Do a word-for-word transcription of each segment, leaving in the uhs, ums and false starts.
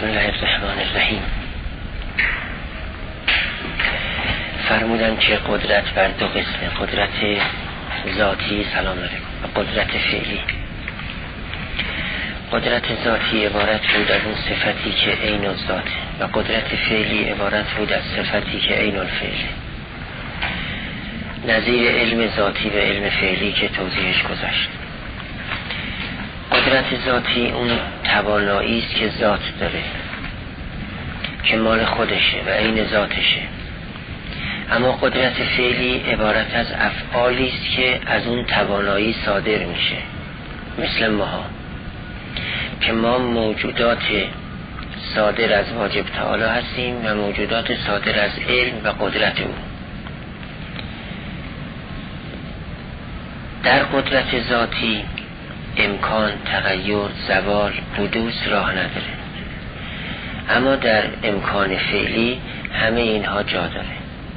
الله الرحمن الرحیم. فرمودن که قدرت بر دو قسمه، قدرت ذاتی سلام علیکم و قدرت فعلی. قدرت ذاتی عبارت بود از اون صفتی که عین الذاته و قدرت فعلی عبارت بود از صفتی که عین الفعله، نظیر علم ذاتی و علم فعلی که توضیحش گذشت. قدرت ذاتی اون توانایی است که ذات داره، که مال خودشه و عین ذاتشه. اما قدرت فعلی عبارت از افعالی است که از اون توانایی صادر میشه، مثل ماها که ما موجودات صادر از واجب تعالی هستیم و موجودات صادر از علم و قدرت او. در قدرت ذاتی امکان، تغییر، زوال، حدوث راه نداره، اما در امکان فعلی همه اینها جا داره.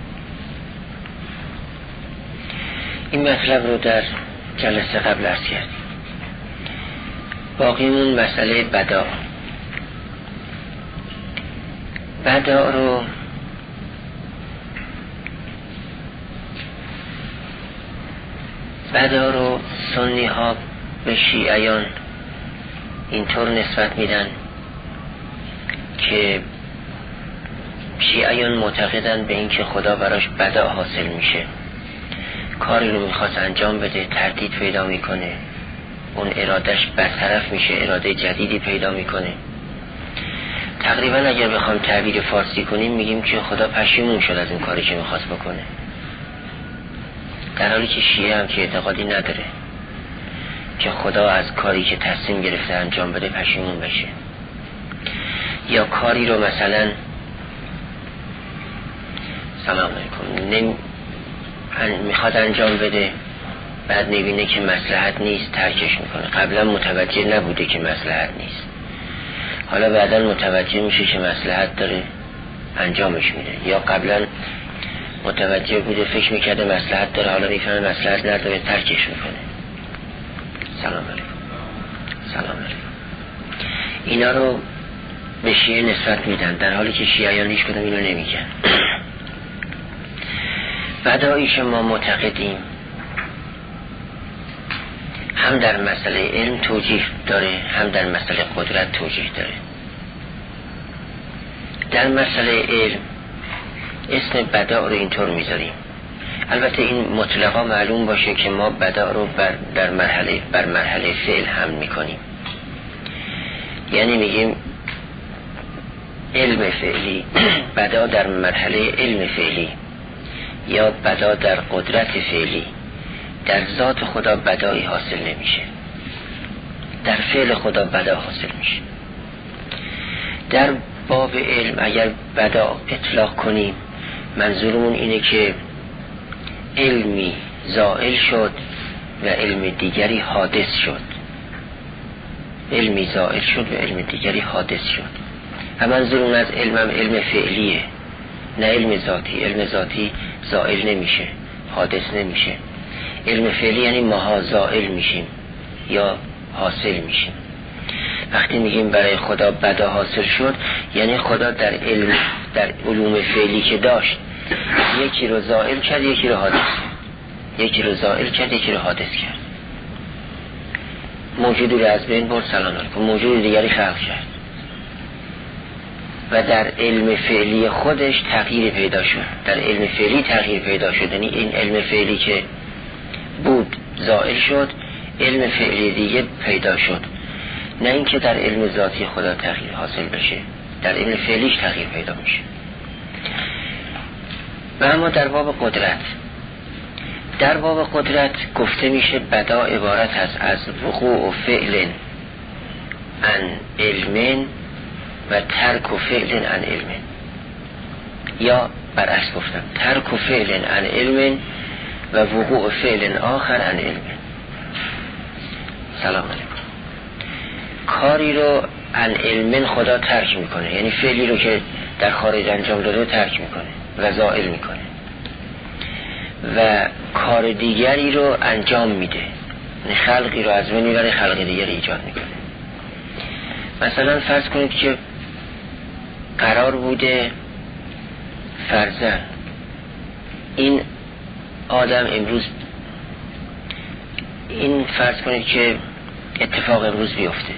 این مطلب رو در جلسه قبل عرض کردیم. باقیمون مسئله بدا. بدا رو بدا رو سنی ها به شیعیان اینطور نسبت میدن که شیعیان معتقدن به این که خدا براش بدا حاصل میشه، کاری رو میخواست انجام بده، تردید پیدا میکنه، اون ارادش برطرف میشه، اراده جدیدی پیدا میکنه. تقریبا اگر بخوام تعبیر فارسی کنیم میگیم که خدا پشیمون شد از اون کاری که میخواست بکنه، در حالی که شیعه هم که اعتقادی نداره که خدا از کاری که تصمیم گرفته انجام بده پشیمون بشه. یا کاری رو مثلا سلام علیکم نمی... میخواد انجام بده، بعد میبینه که مصلحت نیست، ترکش میکنه. قبلا متوجه نبوده که مصلحت نیست، حالا بعدا متوجه میشه که مصلحت داره، انجامش میده. یا قبلا متوجه بوده، فکر میکرده مصلحت داره، حالا میفهمه مصلحت نداره، ترکش میکنه. سلام علیکم سلام علیکم اینا رو به شیعه نسبت میدن، در حالی که شیعیان هیچ کدوم اینو نمیگن. بداییش ما معتقدیم هم در مسئله علم توجیه داره، هم در مسئله قدرت توجیه داره. در مسئله علم اسم بدا رو اینطور میذاریم، البته این مطلقا معلوم باشه که ما بدا رو بر در مرحله بر مرحله فعل هم میکنیم، یعنی میگیم علم فعلی، بدا در مرحله علم فعلی یا بدا در قدرت فعلی. در ذات خدا بدایی حاصل نمیشه، در فعل خدا بدا حاصل میشه. در باب علم اگر بدا اطلاق کنیم منظورمون اینه که علمی زائل شد و علم دیگری حادث شد، علمی زائل شد و علم دیگری حادث شد. و منظورمون از علمم علم فعلیه، نه علم ذاتی. علم ذاتی زائل نمیشه، حادث نمیشه. علم فعلی یعنی ماها زائل میشیم یا حاصل میشیم. وقتی میگیم برای خدا بدا حاصل شد، یعنی خدا در علم در علوم فعلی که داشت یکی رو زائل کرد، یکی رو حادث کرد، یکی رو زائل کرد، یکی رو حادث کرد. موجودی رو از بین برد، سلام علیکم، موجود دیگری خلق کرد و در علم فعلی خودش تغییر پیدا شد. در علم فعلی تغییر پیدا شد، یعنی این علم فعلی که بود زائل شد، علم فعلی دیگه پیدا شد. نه اینکه در علم ذاتی خدا تغییر حاصل بشه، در علم فعلیش تغییر پیدا میشه. و اما در باب قدرت، در باب قدرت گفته میشه بدا عبارت است از وقوع و فعل عن علم و ترک و فعل عن علم، یا برعکس گفتم ترک و فعل عن علم و وقوع فعل آخر عن علم. سلام علیکم. کاری رو عن علم خدا ترک میکنه، یعنی فعلی رو که در خارج انجام داده ترک میکنه و زائل میکنه، و کار دیگری رو انجام میده، یعنی خلقی رو از بین میبره، خلق دیگری ایجاد میکنه. مثلا فرض کنید که قرار بوده فرضاً این آدم امروز، این فرض کنید که اتفاق امروز بیفته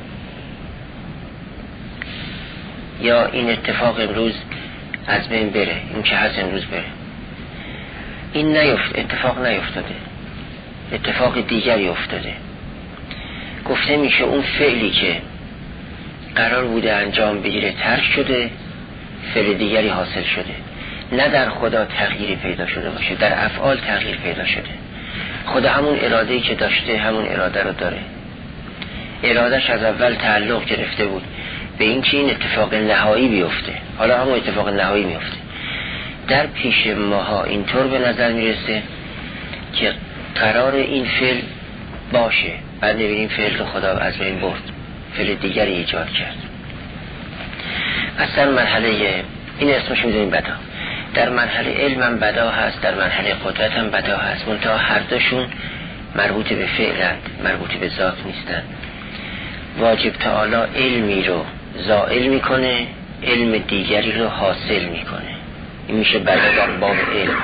یا این اتفاق امروز از بین بره، این که هست امروز بره، این نیفت اتفاق نیفتاده، اتفاق دیگری افتاده. گفته میشه اون فعلی که قرار بوده انجام بگیره ترک شده، فعل دیگری حاصل شده. نه در خدا تغییری پیدا شده باشه، در افعال تغییر پیدا شده. خدا همون اراده‌ای که داشته همون اراده رو داره. ارادهش از اول تعلق گرفته بود به این که این اتفاق نهایی بیفته، حالا همون اتفاق نهایی میفته. در پیش ماها اینطور به نظر میرسه که قرار این فعل باشه، بعد نبینیم فعل رو خدا از بین برد، فعل دیگری ایجاد کرد. اصلا مرحله این اسمش میذاریم بدا. در مرحله علم هم بدا هست، در مرحله قدرت هم بدا هست، منتها هر دوشون مربوط به فعلند، مربوط به ذات نیستن. واجب تعالی علمی رو زائل میکنه، علم دیگری رو حاصل میکنه. این میشه بدا در باب علم.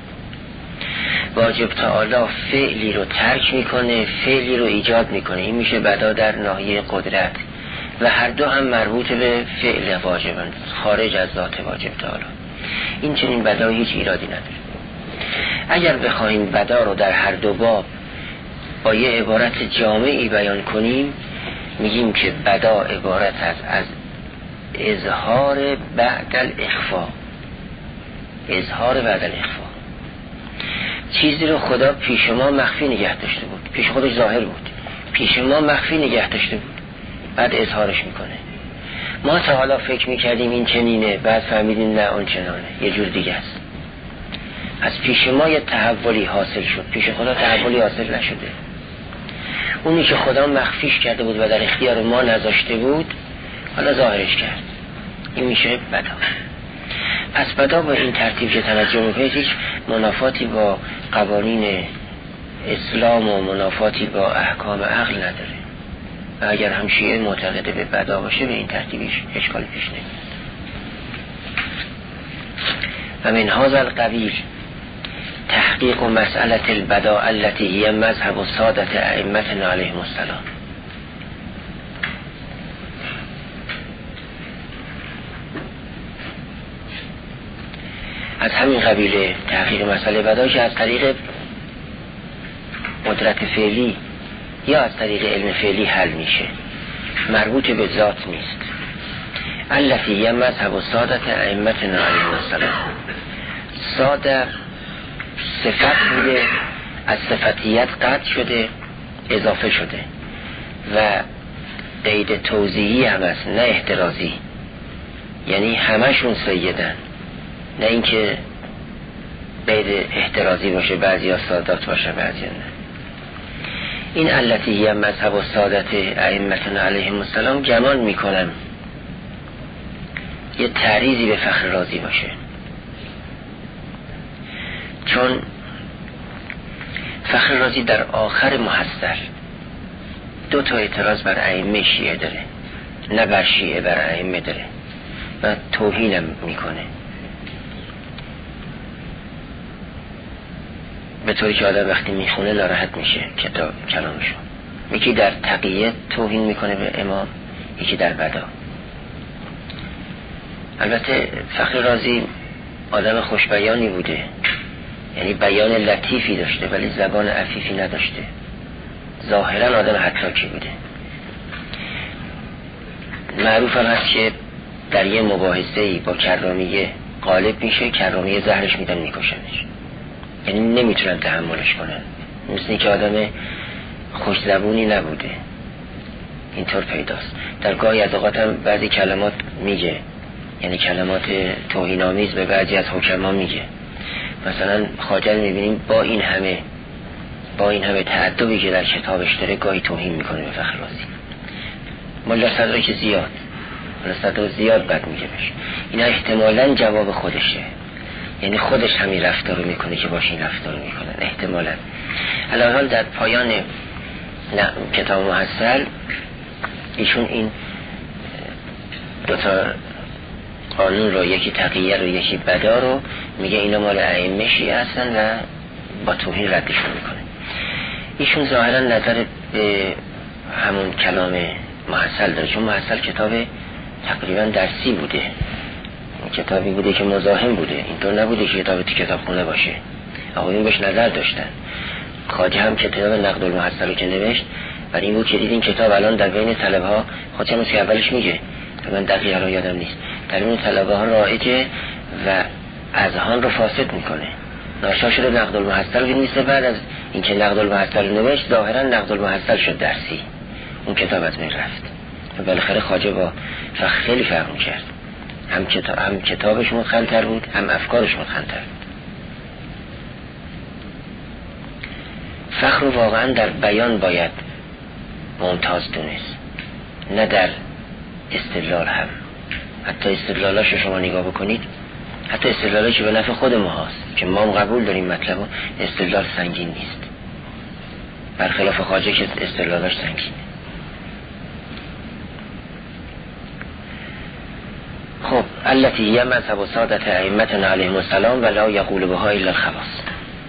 واجب تعالی فعلی رو ترک میکنه، فعلی رو ایجاد میکنه. این میشه بدا در ناحیه قدرت و هر دو هم مربوط به فعل واجبند، خارج از ذات واجب تعالی. این چنین بدا هیچ ایرادی نداره. اگر بخوایم بدا رو در هر دو باب با یه عبارت جامعی بیان کنیم، میگیم که بدا عبارت است از اظهار بعد الاخفا. اظهار بعد الاخفا، چیزی رو خدا پیش ما مخفی نگه داشته بود، پیش خودش ظاهر بود، پیش ما مخفی نگه داشته بود، بعد اظهارش میکنه. ما تا حالا فکر میکردیم این چنینه، بعد فهمیدیم نه اون چنانه، یه جور دیگه است. از پیش ما یه تحولی حاصل شد، پیش خدا تحولی حاصل نشده. اونی که خدا مخفیش کرده بود و در اختیار ما نذاشته بود، حالا ظاهرش کرد. این میشه بدا. پس بدا با این ترتیب که توجه میکنید هیچ منافاتی با قوانین اسلام و منافاتی با احکام عقل نداره. و اگر هم شیعه معتقد به بدا باشه به این ترتیبش اشکال پیش نمیاد. و من هذا القبیل تحقیق مسئله البدا التي هي مذهب السادة ائمتنا علیهم السلام. از همین قبیله تحقیق مسئله بدا که از طریق قدرت فعلی یا از طریق علم فعلی حل میشه، مربوط به ذات نیست. التي هي مذهب السادة ائمتنا علیهم السلام. ساده صفت بوده، از صفتیت قطع شده اضافه شده و قید توضیحی هم است، نه احترازی. یعنی همشون سیدن، نه اینکه قید احترازی باشه، بعضی ها سادات باشه بعضی نه. این التی هی مذهب و سادت ائمتنا علیهم السلام گمان میکنم یه تعریضی به فخر رازی باشه، چون فخر رازی در آخر محصل دو تا اعتراض بر ائمه شیعه داره، نه بر شیعه، بر ائمه داره و توهینم میکنه، به طوری که آدم وقتی میخونه ناراحت میشه کتاب کلامشو. یکی در تقیه توهین میکنه به امام، یکی در بدا. البته فخر رازی آدم خوشبیانی بوده، یعنی بیان لطیفی داشته ولی زبان عفیفی نداشته، ظاهرا آدم حتاکی بوده. معروف هم هست که در یه مباحثه‌ای با کرامیه غالب میشه، کرامیه زهرش میدن میکشنش، یعنی نمیتونن تحملش کنن. مثل که آدم خوش زبونی نبوده، اینطور پیداست. در گاهی از اوقات هم بعضی کلمات میگه، یعنی کلمات توهین‌آمیز به بعضی از حکما میگه. مثلا خواجه میبینیم با این همه با این همه تعدبی که در کتابش داره گاهی توهین میکنه به فخر رازی. ملا صدرا که زیاد ملا صدرا زیاد بد میگه بشه. اینا احتمالاً جواب خودشه، یعنی خودش همین رفتار رو میکنه که باشه این رفتار رو میکنن احتمالاً. الان در پایان نه کتاب محصل ایشون این دوتا قانون رو، یکی تقیه رو، یکی بدا رو، میگه اینا مال ائمه شیعه هستن و با توهین ردشون میکنه. ایشون ظاهرا نظر به همون کلام محصل داره، چون محصل کتاب تقریبا درسی بوده، کتابی بوده که مزاحم بوده، اینطور نبوده که کتاب تو کتاب خونه باشه. آقایون بهش نظر داشتن. خواجه هم کتاب نقد المحصل رو که نوشت برای این بود که دید این کتاب الان در بین طلبه ها، خودم که اولش میگه من دقیقا رو یادم نیست، در بین طلبه ها رایجه و اذهان رو فاسد میکنه. ناشا شده نقد المحصل که نیست، بعد از اینکه نقد المحصل رو نوشت ظاهرا نقد المحصل شد درسی، اون کتاب از بین رفت. بالاخره خواجه با فقه خیلی فرق میکرد، هم کتاب هم کتابش متخن‌تر بود، هم افکارش متخن‌تر بود. فقه رو واقعا در بیان باید ممتاز دونست، نه در استدلال. هم حتی استدلالاش رو شما نگاه بکنید، حتی استدلالاش که به نفع خود ما هست که ما هم قبول داریم مطلب، استدلال سنگین نیست، برخلاف خواجه که استدلالاش سنگینه. خب التي هي مذهب سادة ائمتنا علیهم السلام و لا یقول بها الا الخواص.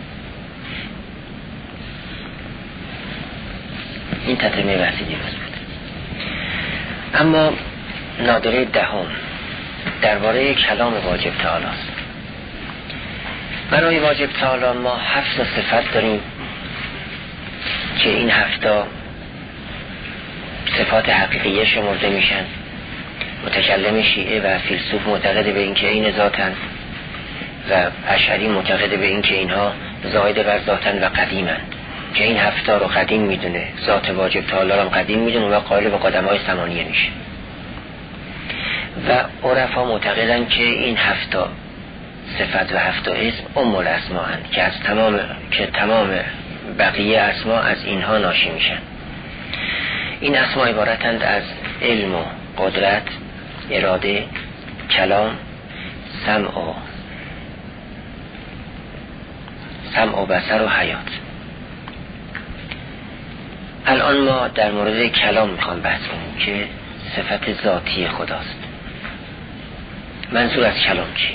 این تتمه بحثی دیروز بود. اما نادره دهم درباره کلام واجب تعالی است. برای واجب تعالی ما هفت صفت داریم که این هفتا صفات حقیقیه شمرده میشن. متکلم شیعه و فیلسوف معتقد به این که این ذاتن و اشعری معتقد به این که اینها زائد بر ذاتن و قدیمند، که این هفتا رو قدیم میدونه، ذات واجب تعالی رو قدیم میدونه و قائل به قدمای ثمانیه میشه. و عرفا معتقدن که این هفتا صفت و هفتا اسم ام الاسماء هستند که از تمام که تمام بقیه اسما از اینها ناشی میشن. این اسما عبارتند از علم و قدرت، اراده، کلام، سمع و سمع و بصر و حیات. الان ما در مورد کلام میخوام بحث کنیم که صفت ذاتی خداست. منظور از کلام چیه؟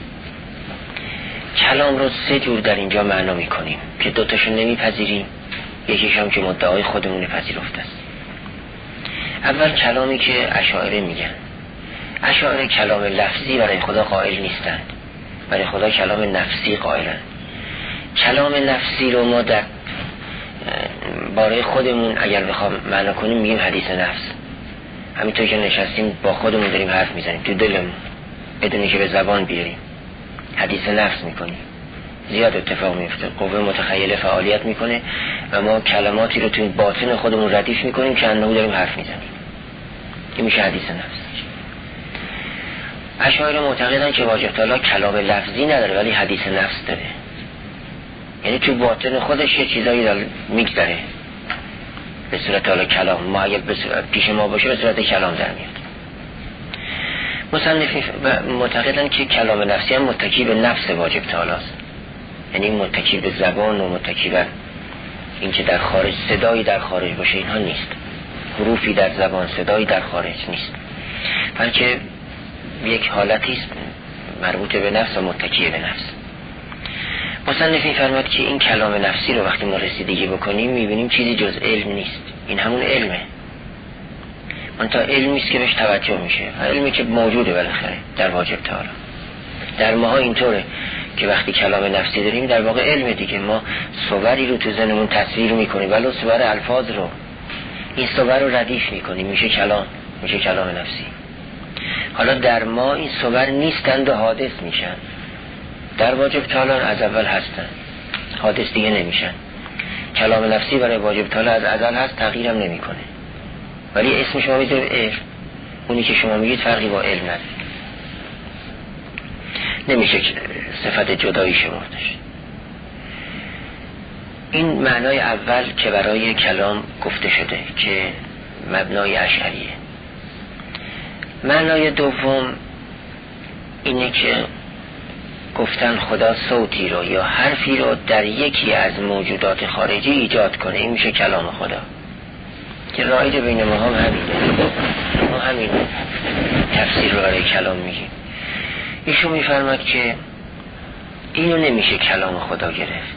کلام رو سه جور در اینجا معنا میکنیم که دوتاشو نمیپذیریم، یکیش هم که مدعای خودمون پذیرفته است. اول کلامی که اشاعره میگن. اشاعره کلام لفظی برای خدا قائل نیستند، برای خدا کلام نفسی قائلن. کلام نفسی رو ما در باره خودمون اگر بخوام معنا کنیم میگیم حدیث نفس. همینطور که نشستیم با خودمون داریم حرف میزنیم تو دلمون بدونی که به زبان بیاریم، حدیث نفس میکنیم. زیاد اتفاق میفته، قوه متخیله فعالیت میکنه و ما کلماتی رو تو باطن خودمون ردیف میکنیم که انه داریم حرف میزنیم. این میشه حدیث نفس. اشاعره معتقدن که واجب تعالی کلام لفظی نداره ولی حدیث نفس داره، یعنی تو باطن خودش یه چیزایی داره میگذره به صورت حالا کلام. ما اگه به صورت پیش ما باشه به صورت کلام در میاد. مصنفین معتقدن که کلام نفسی هم متکی به نفس واجب تعالی است، یعنی متکی به زبان و متکی به این که در خارج صدایی در خارج باشه، اینها نیست. حروفی در زبان، صدایی در خارج نیست، بلکه یک حالتی است مربوط به نفس و متکی به نفس. مصنفین فرمود که این کلام نفسی رو وقتی ما رسیدگی بکنیم میبینیم چیزی جز علم نیست، این همون علمه. منتها علمی است که بهش توجه میشه، علمی که موجوده بالاخره در واجب تعالی. در ماها اینطوره که وقتی کلام نفسی داریم در واقع علم دیگه، ما صوری رو تو ذهنمون تصویر میکنیم ولو صور الفاظ رو، این صور رو ردیف میکنیم، میشه کلام، میشه کلام نفسی. حالا در ما این صور نیستند و حادث میشن. در واجب تعالی از اول هستن، حادث دیگه نمیشن. کلام نفسی برای واجب تعالی از ازل هست، تغییرم نمیکنه، ولی اسم شما میذاره علم. اونی که شما میگید فرقی با علم نداره، نمیشه صفت جدایی شمردش. این معنای اول که برای کلام گفته شده که مبنای اشعریه. معنای دوم اینه که گفتن خدا صوتی رو یا حرفی رو در یکی از موجودات خارجی ایجاد کنه، این میشه کلام خدا که رایج بین ما هم همینه. ما همین تفسیر رو برای کلام میگیم. ایشون میفرماد که اینو نمیشه کلام خدا گرفت،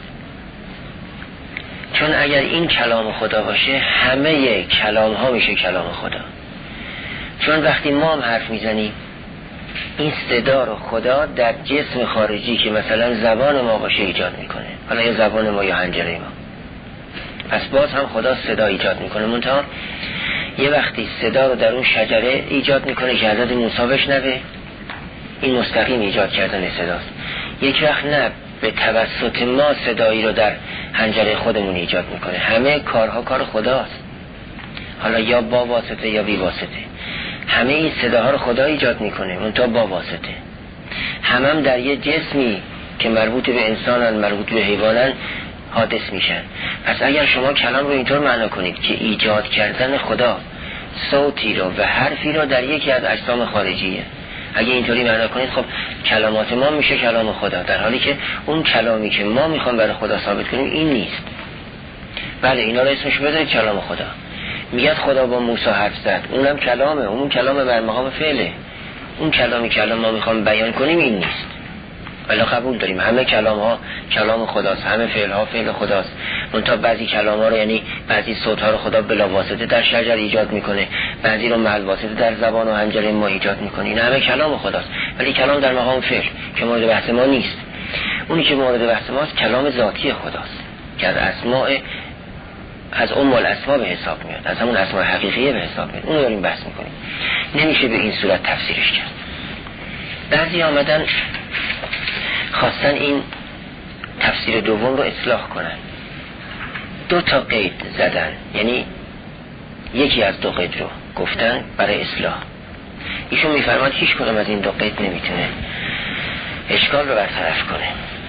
چون اگر این کلام خدا باشه همه کلام ها میشه کلام خدا. چون وقتی ما هم حرف میزنیم این صدا رو خدا در جسم خارجی که مثلا زبان ما باشه ایجاد میکنه، حالا یا زبان ما یا حنجره ما، پس باز هم خدا صدا ایجاد میکنه. منتها یه وقتی صدا رو در اون شجره ایجاد میکنه که حضرت موسی بشنوه، این مستقیم ایجاد کردن صداست. یک وقت نه، به توسط ما صدایی رو در حنجره خودمون ایجاد میکنه. همه کارها کار خداست، حالا یا با واسطه یا بی واسطه. همه این صداها رو خدا ایجاد میکنه، منتها با واسطه. همم هم در یه جسمی که مربوط به انسانن، مربوط به حیوانن حادث میشن. پس اگر شما کلام رو اینطور معنا کنید که ایجاد کردن خدا صوتی رو و حرفی رو در یکی از اجسام خارجیه، اگه اینطوری معنا کنید خب کلامات ما میشه کلام خدا، در حالی که اون کلامی که ما میخوام برای خدا ثابت کنیم این نیست. بله اینا رو اسمش بذارید کلام خدا. میگه خدا با موسی حرف زد، اونم کلامه، اون کلام بر مقام فعله. اون کلامی که الان ما میخوام بیان کنیم این نیست. ولی قبول داریم همه کلام ها کلام خداست، همه فعل ها فعل خداست. منتها بعضی کلام ها رو، یعنی بعضی صوت ها رو خدا بلا واسطه در شجر ایجاد میکنه، بعضی رو محل واسطه در زبان و حنجره ما ایجاد میکنه. این همه کلام خداست، ولی کلام در مقام فعل که مورد بحث ما نیست. اونی که مورد بحث ماست کلام ذاتی خداست که از اسماء، از ام الاسماء به حساب میاد، از همون اسماء حقیقیه به حساب میاد. اون رو داریم بحث میکنیم. نمیشه به این صورت تفسیرش کرد. بعضی آمدن خواستن این تفسیر دوم رو اصلاح کنن، دو تا قید زدن، یعنی یکی از دو قید رو گفتن برای اصلاح. ایشون میفرماد هیچ کدوم از این دو قید نمیتونه اشکال رو برطرف کنه.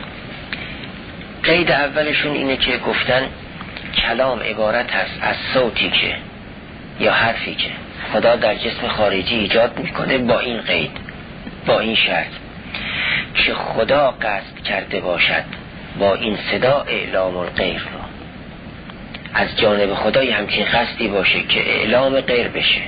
قید اولشون اینه که گفتن کلام عبارت است از صوتی که یا حرفی که خدا در جسم خارجی ایجاد میکنه، با این قید، با این شرط که خدا قصد کرده باشد با این صدا اعلام الغیر رو، از جانب خدای همچین قصدی باشه که اعلام غیر بشه.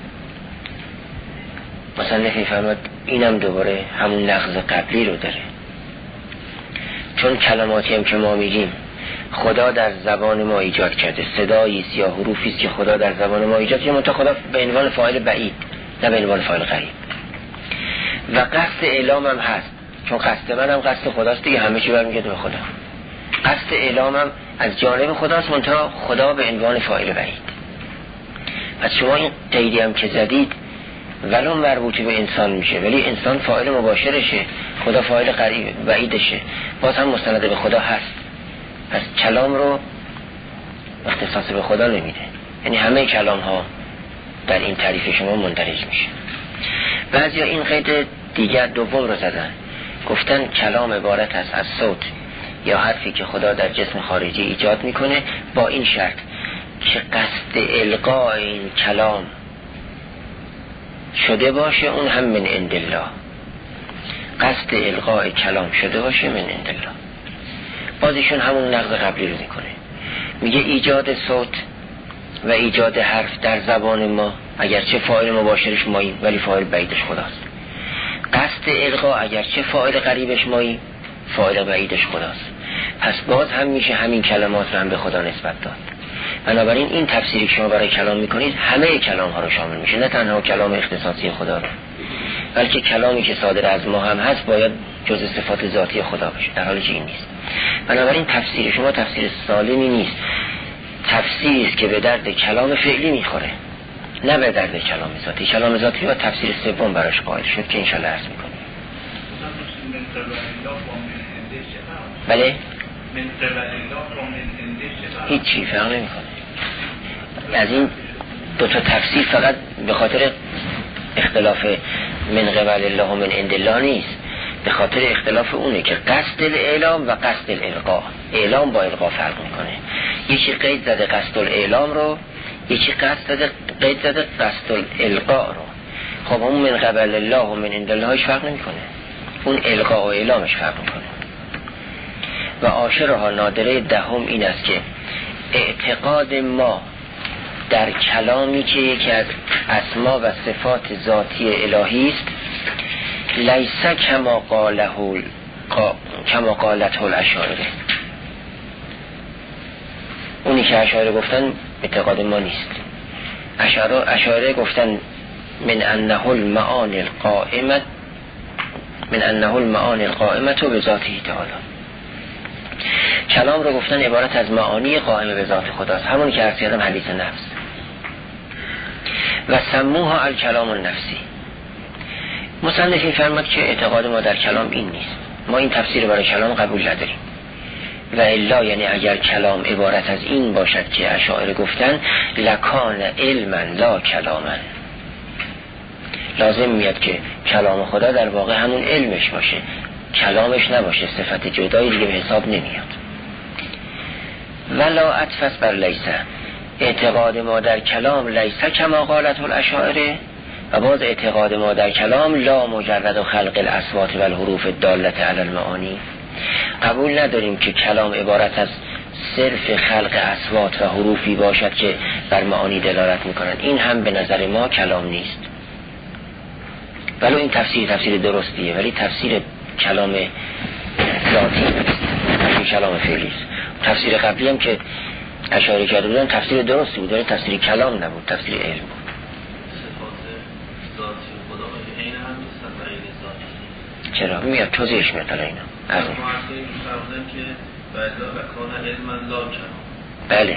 مثلا نفرماد اینم دوباره همون نقض قبلی رو داره، چون کلماتی هم که ما میگیم خدا در زبان ما ایجاد کرده، صداییست یا حروفیست که خدا در زبان ما ایجاد کرده، منتها خدا به عنوان فاعل بعید نه به عنوان فاعل قریب. و قصد اعلام هم هست، چون قصد من هم قصد خداست دیگه، همه چی برمیگرده به خدا. قصد اعلام هم از جانب خداست، منتها خدا به عنوان فاعل بعید. پس شما این قیدی هم که زدید ولو مربوط به انسان میشه، ولی انسان فاعل مباشرشه، خدا فاعل قریب بعیدشه، باز هم مستند به خدا هست. پس کلام رو اختصاص به خدا نمیده، یعنی همه کلام ها در این تعریف شما مندرج میشه. بعضیا این قید دیگر دوم رو زدن، گفتن کلام عبارت است از صوت یا حرفی که خدا در جسم خارجی ایجاد میکنه، با این شرط که قصد القاء این کلام شده باشه، اون هم من عند الله، قصد القاء کلام شده باشه من عند الله. بازیشون همون نقض قبلی رو میکنه، میگه ایجاد صوت و ایجاد حرف در زبان ما اگرچه فاعل مباشرش ماییم ولی فاعل بعیدش خداست. قصد القا اگرچه فاعل قریبش ماییم فاعل بعیدش خداست. پس باز هم میشه همین کلمات رو هم به خدا نسبت داد. بنابراین این تفسیری که شما برای کلام میکنید همه کلام ها رو شامل میشه، نه تنها کلام اختصاصی خدا رو، بلکه کلامی که صادر از ما هم هست باید جز صفات ذاتی خدا باشه، در حالی که این نیست. بنابراین تفسیر شما تفسیر سالمی نیست، تفسیری است که به درد کلام فعلی میخوره، نه به درد کلام ذاتی. کلام ذاتی و تفسیر سوم براش قائل شد که انشالله عرض میکنیم. بله؟ هیچ چی فرق نمیکنه. از این دو تا تفسیر فقط به خاطر اختلاف من قبل الله و من عند الله نیست، به خاطر اختلاف اونه که قصد الاعلام و قصد الالقاء، اعلام با القاء فرق میکنه. یکی قید زده قصد الاعلام رو، یکی قصد زده قید زده قصد الالقاء رو. خب اون من قبل الله و من عند الله هیچ فرق نمیکنه، اون القاء و اعلامش فرق میکنه. و عاشرها نادره دهم این است که اعتقاد ما در کلامی که یکی از اسما و صفات ذاتی الهی است لیس کما قاله کما قالته الاشاعره، اونی که اشاعره گفتن اعتقاد ما نیست. اشاعره اشاعره گفتن من انه المعانی القائمه من انه المعانی القائمه به ذاته تعالی، کلام رو گفتن عبارت از معانی قائمه به ذات خداست، همونی که عرض کردم حدیث نفس. و سموها الکلام النفسی. مصنف فرمود که اعتقاد ما در کلام این نیست، ما این تفسیر برای کلام قبول نداریم. و الا یعنی اگر کلام عبارت از این باشد که اشاعره گفتن لکان علما لا کلاما، لازم میاد که کلام خدا در واقع همون علمش باشه، کلامش نباشه، صفت جدایی دیگه به حساب نمیاد. ولا عطف بر لیسه، اعتقاد ما در کلام لیسه کما قالت الاشاعره، و باز اعتقاد ما در کلام لا مجرد خلق الاصوات و الحروف الدالة علی المعانی، قبول نداریم که کلام عبارت از صرف خلق اصوات و حروفی باشد که بر معانی دلالت میکنند. این هم به نظر ما کلام نیست، ولو این تفسیر تفسیر درستیه، ولی تفسیر کلام ذاتی نیست، تفسیر کلام فعلی است. تفسیر قبلی هم که اشاره کرده بودن تفسیر درستی بود، ولی تفسیر کلام نبود، تفسیر علم بود. چرا؟ میاد توضیحش میاد حالا اینا از این بله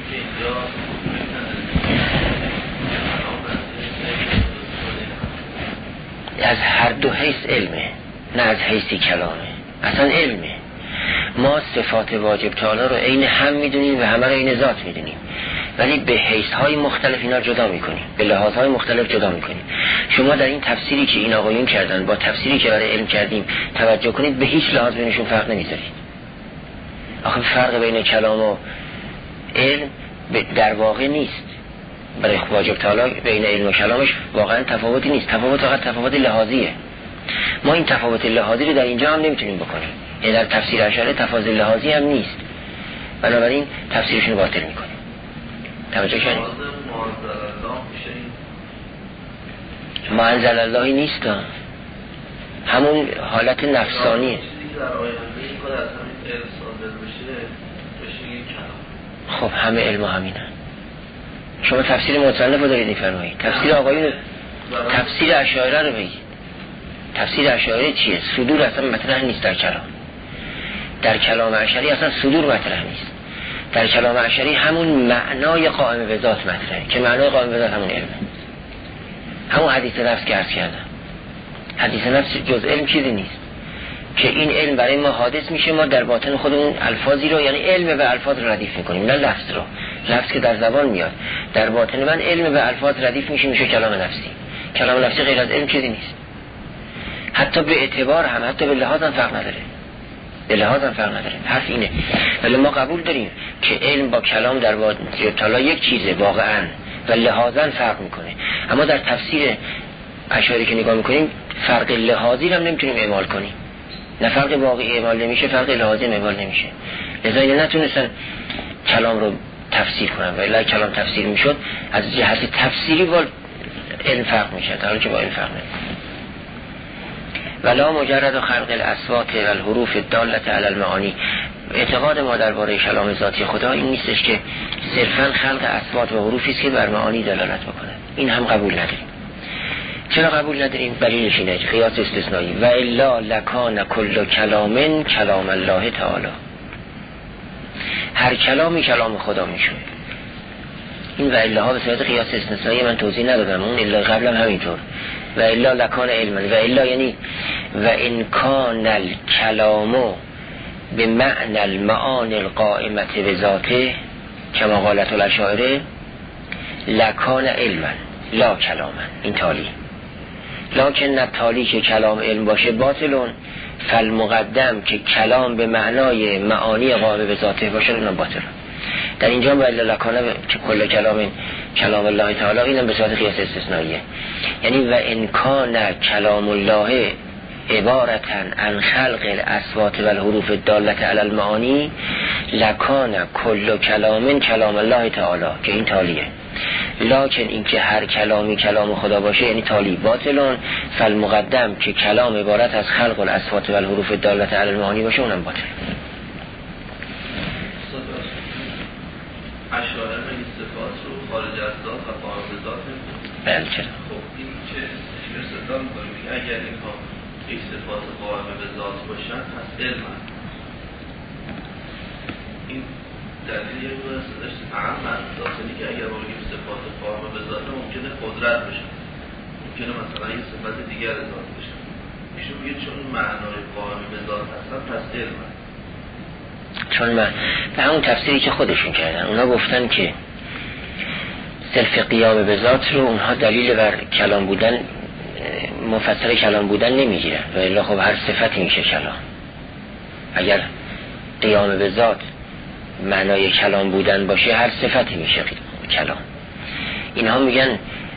از هر دو حیث علمه، نه از حیثی کلامه، اصلا علمه. ما صفات واجب تعالی رو عین هم میدونیم و همه رو عین ذات میدونیم، ولی به حیث های مختلف اینا جدا میکنیم، به لحاظ های مختلف جدا میکنیم. شما در این تفسیری که این آقایون کردن با تفسیری که برای علم کردیم توجه کنید، به هیچ لحاظ بینشون فرق نمیذارید. آخه فرق بین کلام و علم در واقع نیست. برای واجب تعالی بین علم و کلامش واقعا تفاوتی نیست، تفاوت فقط تفاوت لحاظیه. ما این تفاوت لحاظی رو در اینجا هم نمیتونیم بکنیم، یعنی در تفسیر اشاره تفاوت لحاظی هم نیست، بنابراین تفسیرشون رو باطل میکنیم. توجه کنید. ما انزل اللهی نیست، همون حالت نفسانیه. خب همه علم همینه. شما تفسیر مصنف رو دارید میفرمایید، تفسیر آقایون تفسیر اشاعره رو بگید. تفسیر اشاعره چیه؟ صدور اصلا مطرح نیست در کلام. در کلام اشعری اصلا صدور مطرح نیست. در کلام اشعری همون معنای قائم به ذات مطرحه، که معنای قائم به ذات همون علمه، همون حدیث نفس که عرض کردم. حدیث نفس جز علم چیزی نیست که این علم برای ما حادث میشه، ما در باطن خودمون الفاظی رو، یعنی علم به الفاظ رو ردیف میکنیم، نه لفظ رو. لفظ که در زبان میاد، در باطن من علم به الفاظ ردیف میشه، میشه کلام نفسی. کلام نفسی غیر از علم چیزی نیست، حتی به اعتبار هم، حتی به لحاظ هم فرق نداره، به لحاظ هم فرق نداره. حرف اینه. ولی ما قبول داریم که علم با کلام در واقع تعالی یک چیزه واقعا و لحاظا فرق میکنه، اما در تفسیر اشعاری که نگاه میکنیم فرق لحاظی رو هم نمیتونیم اعمال کنیم. نه فرق واقعی اعمال نمیشه، فرق لحاظی اعمال نمیشه. لذا اینا نتونستن کلام رو تفسیر کنن، ولی کلام تفسیر میشد از جهت تفسیری با علم فرق میشه، در حالی که با علم فرق نمیکنه. ولا مجرد خلق الاصوات و الحروف الدالة علی المعانی. اعتقاد ما درباره کلام ذاتی خدا این نیستش که صرفا خلق اصوات و حروفی است که بر معانی دلالت بکنه، این هم قبول نداریم. چرا قبول نداریم؟ دلیلش اینه، قیاس استثنایی. و الا لکان کل کلام کلام الله تعالی، هر کلامی کلام خدا میشه. این و الا ها به صورت قیاس استثنایی من توضیح ندادم، اون الا قبلم همینطور. و الا لکان علم، و الا یعنی و ان کان الکلام به معنی المعانی القائمه بذاته کما قالت الاشاعره لکان علما لا کلاما. این تالی لکن نتالی که کلام علم باشه باطلون، فالمقدم که کلام به معنای معانی قائمه به ذاته باشه اونم باطلون. در اینجا و الا لکان که کل کلام کلام الله تعالی، اینم به صورت قیاس استثنائیه، یعنی و ان کان کلام الله عبارتا عن خلق الاصوات و الحروف الدالة علی المعانی لکان کل کلام کلام الله تعالی، که این تالیه. لکن اینکه هر کلامی کلام خدا باشه یعنی تالی باطلون، فالمقدم که کلام عبارت از خلق الاصوات و الحروف دالت علی المعانی باشه اونم باطل. اشاره به این صفات رو خارج از ذات و قائم به ذات بله چرا؟ خب این چه استدلال می‌کنیم که اگر اینها این صفات قائم به ذات باشن پس علم هست. این دلیل یه رو استدلالش اهم هست داستانی که اگر بگیم صفات قائم به ذات ممکنه قدرت باشن، ممکنه مثلا یه صفت دیگر ذات باشن. میشه بگید چون معنای قائم به ذات هستن پس علم هست. چون من به همون تفسیری که خودشون کردن، اونا گفتن که صرف قیام به ذات رو اونها دلیل بر کلام بودن، مفسر کلام بودن نمیگیرن و الا خب هر صفتی میشه کلام. اگر قیام به ذات معنای کلام بودن باشه هر صفتی میشه کلام. اینها میگن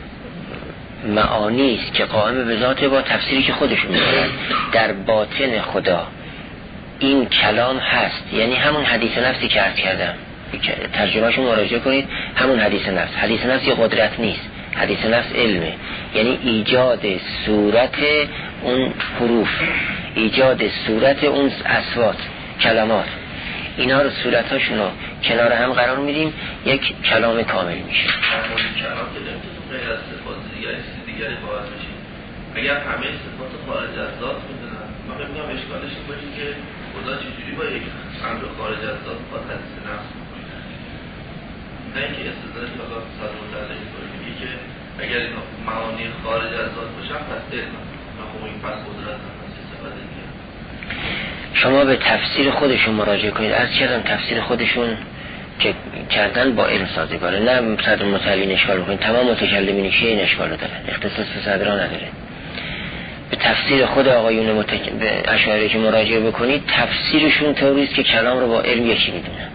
معانی است که قائم به ذات با تفسیری که خودشون میگن در باطن خدا این کلام هست، یعنی همون حدیث نفسی که عرض کردم ترجمهشو مراجعه کنید. همون حدیث نفس، حدیث نفس یه قدرت نیست، حدیث نفس علمه، یعنی ایجاد صورت اون حروف، ایجاد صورت اون اصوات کلمات، اینا رو صورتاشون رو کنار هم قرار میدیم یک کلام کامل میشه. همون کلام که نمیتونیم غیر از صفات دیگری دیگری باید بشیم. اگر همه صفات خارج از ذات میدونن ما میگم اشکالش این باشه که خدا چجوری با یک امر خارج از ذات با حدیث نفس میکنه. نه اینکه استدلال حالا صد متعلق میکنه میگه که اگر این معانی خارج از ذات باشن پس علم نه خب این پس قدرت هم پس صفت دیگه. شما به تفسیر خودشون مراجعه کنید. از کردم تفسیر خودشون که کردن با علم سازگاره، نه صدر متعلین اشکال میکنید. تمام متکلمین که این اشکال رو دارن، اختصاص به صدرها نداره. به تفسیر خود آقایون متک... به اشاعره که مراجعه بکنید تفسیرشون طوریست که کلام رو با علم یکی میدونن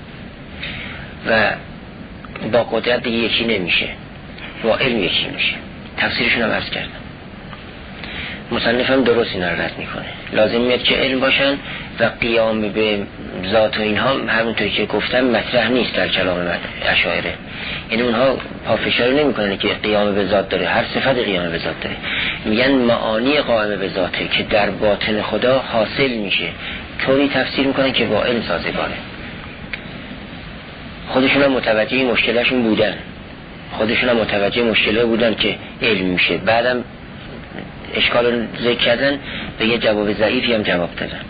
و با قدرت دیگه یکی نمیشه، با علم یکی میشه. تفسیرشون هم عرض کردم. مصنف هم درست اینا رو رد میکنه. لازم میاد که علم باشن و قیام به ذات و اینها همونطوری که گفتم مطرح نیست در کلام اشاعره. یعنی اونها پافشاری نمیکنن که قیام به ذات داره، هر صفت قیام به ذات داره. میگن معانی قائم به ذاته که در باطن خدا حاصل میشه، طوری تفسیر میکنن که با علم سازگاره. خودشون هم متوجه مشکلشون بودن، خودشون هم متوجه مشکله بودن که علم میشه. بعدم اشکال رو ذکر کردن، به یه جواب ضعیفی هم جواب دادن.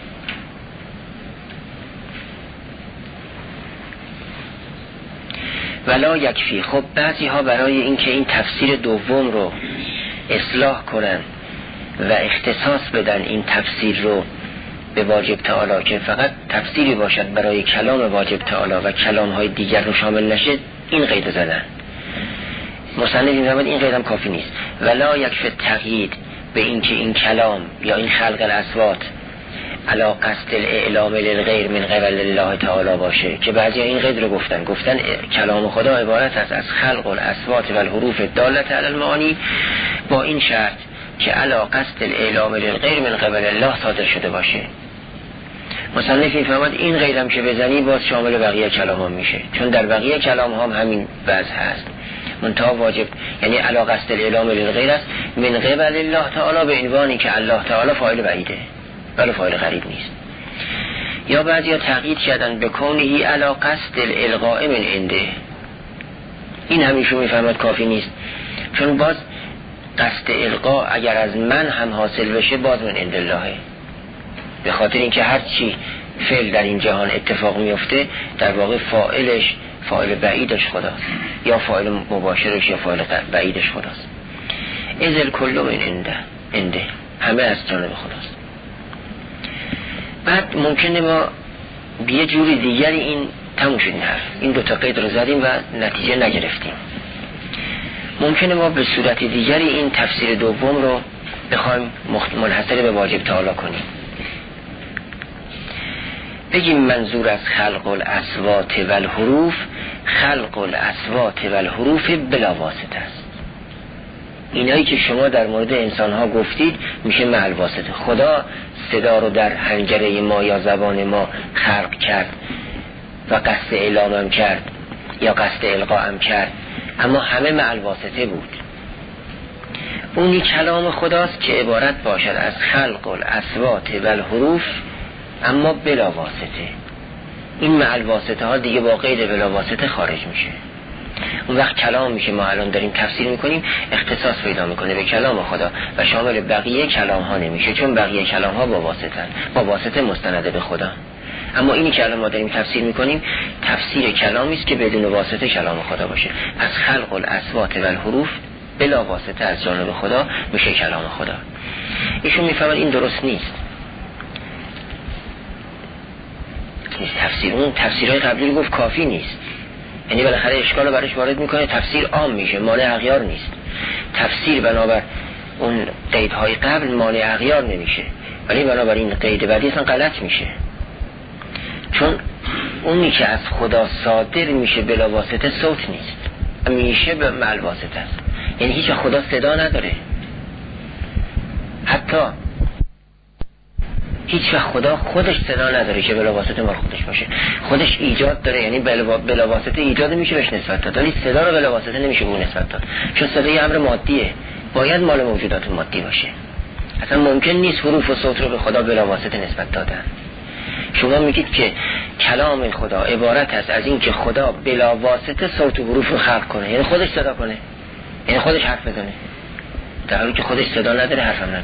ولا یکفی. خب بعضی ها برای اینکه این تفسیر دوم رو اصلاح کنن و اختصاص بدن این تفسیر رو به واجب تعالی که فقط تفسیری باشد برای کلام واجب تعالی و کلام های دیگر رو شامل نشه، این قید زدن. مصنف این زمان این قید هم کافی نیست. ولا یکفی تقیید به اینکه این کلام یا این خلق الاصوات علا قصد الاعلام للغیر من قبل الله تعالی باشه، که بعضی این قید رو گفتن گفتن کلام خدا عبارت است از خلق الاصوات و الحروف دالت علی المعانی با این شرط که علا قصد الاعلام للغیر من قبل الله صادر شده باشه. مصنف میفهمد این قید هم که بزنی باز شامل بقیه کلام هم میشه، چون در بقیه کلام هم همین وضع هست. منتها واجب یعنی علا قصد الاعلام للغیر است من قبل الله تعالی به عنوانی که الله تعالی فاعل بعیده ولی فاعل غریب نیست. یا بعضیا تقیید کردن به کونهی علا قصد الالقاء من عنده، این همیشه میفهمد کافی نیست، چون باز قصد القا اگر از من هم حاصل بشه باز من عند الله، به خاطر اینکه هر چی فعل در این جهان اتفاق میفته در واقع فاعلش فاعل بعیدش خداست، یا فاعل مباشرش یا فاعل بعیدش خداست. ازل کلو من عنده عنده همه از جانب خداست. بعد ممکنه ما به یه جوری دیگری این تموم شد، این حرف این دوتا قید رو زدیم و نتیجه نگرفتیم. ممکنه ما به صورت دیگری این تفسیر دوم رو بخوایم منحصر به واجب تعالی کنیم. بگیم منظور از خلق الاصوات و الحروف خلق الاصوات و الحروف بلا واسطه است. اینایی که شما در مورد انسان ها گفتید میشه محل واسطه. خدا صدا رو در حنجره ما یا زبان ما خلق کرد و قصد اعلام هم کرد یا قصد القا هم کرد اما همه مع الواسطه بود. اونی کلام خداست که عبارت باشد از خلق الاصوات و الحروف اما بلا واسطه. این مع الواسطه ها دیگه با غیر بلا واسطه خارج میشه. اون وقت کلام میشه ما الان داریم تفسیر میکنیم اختصاص پیدا میکنه به کلام خدا و شامل بقیه کلام ها نمیشه، چون بقیه کلام ها با واسطه با واسطه مستنده به خدا. اما اینی که الان ما داریم تفسیر میکنیم تفسیر کلامی است که بدون واسطه کلام خدا باشه. از خلق الاصوات و الحروف بلا واسطه از جانب خدا میشه کلام خدا. ایشون میفهمن این درست نیست. نیست تفسیر اون تفسیرهای قبلی گفت کافی نیست، یعنی بالاخره اشکال رو برش وارد میکنه، تفسیر عام میشه، مانع اغیار نیست. تفسیر بنابر اون قیدهای قبل مانع اغیار نمیشه، ولی بنابر این قید بعدی اصلا غلط میشه، چون اونی که از خدا صادر میشه بلا واسطه صوت نیست، میشه به مع واسطه است. یعنی هیچ خدا صدا نداره، حتی هیچ وقت خدا خودش صدا نداره که بلا واسطه مال خودش باشه. خودش ایجاد داره، یعنی بلا واسطه ایجاد میشه بهش نسبت داد، ولی صدا رو بلا واسطه نمیشه به اون نسبت داد، چون صدا یه امر مادیه، باید مال موجودات مادی باشه. اصلا ممکن نیست حروف و صوت رو به خدا بلا واسطه نسبت دادن. شما میگید که کلام خدا عبارت است از این که خدا بلا واسطه صوت و حروف رو خلق کنه، یعنی خودش صدا کنه، یعنی خودش حرف بزنه، در حالی که خودش صدا نداره، حرف هم نداره.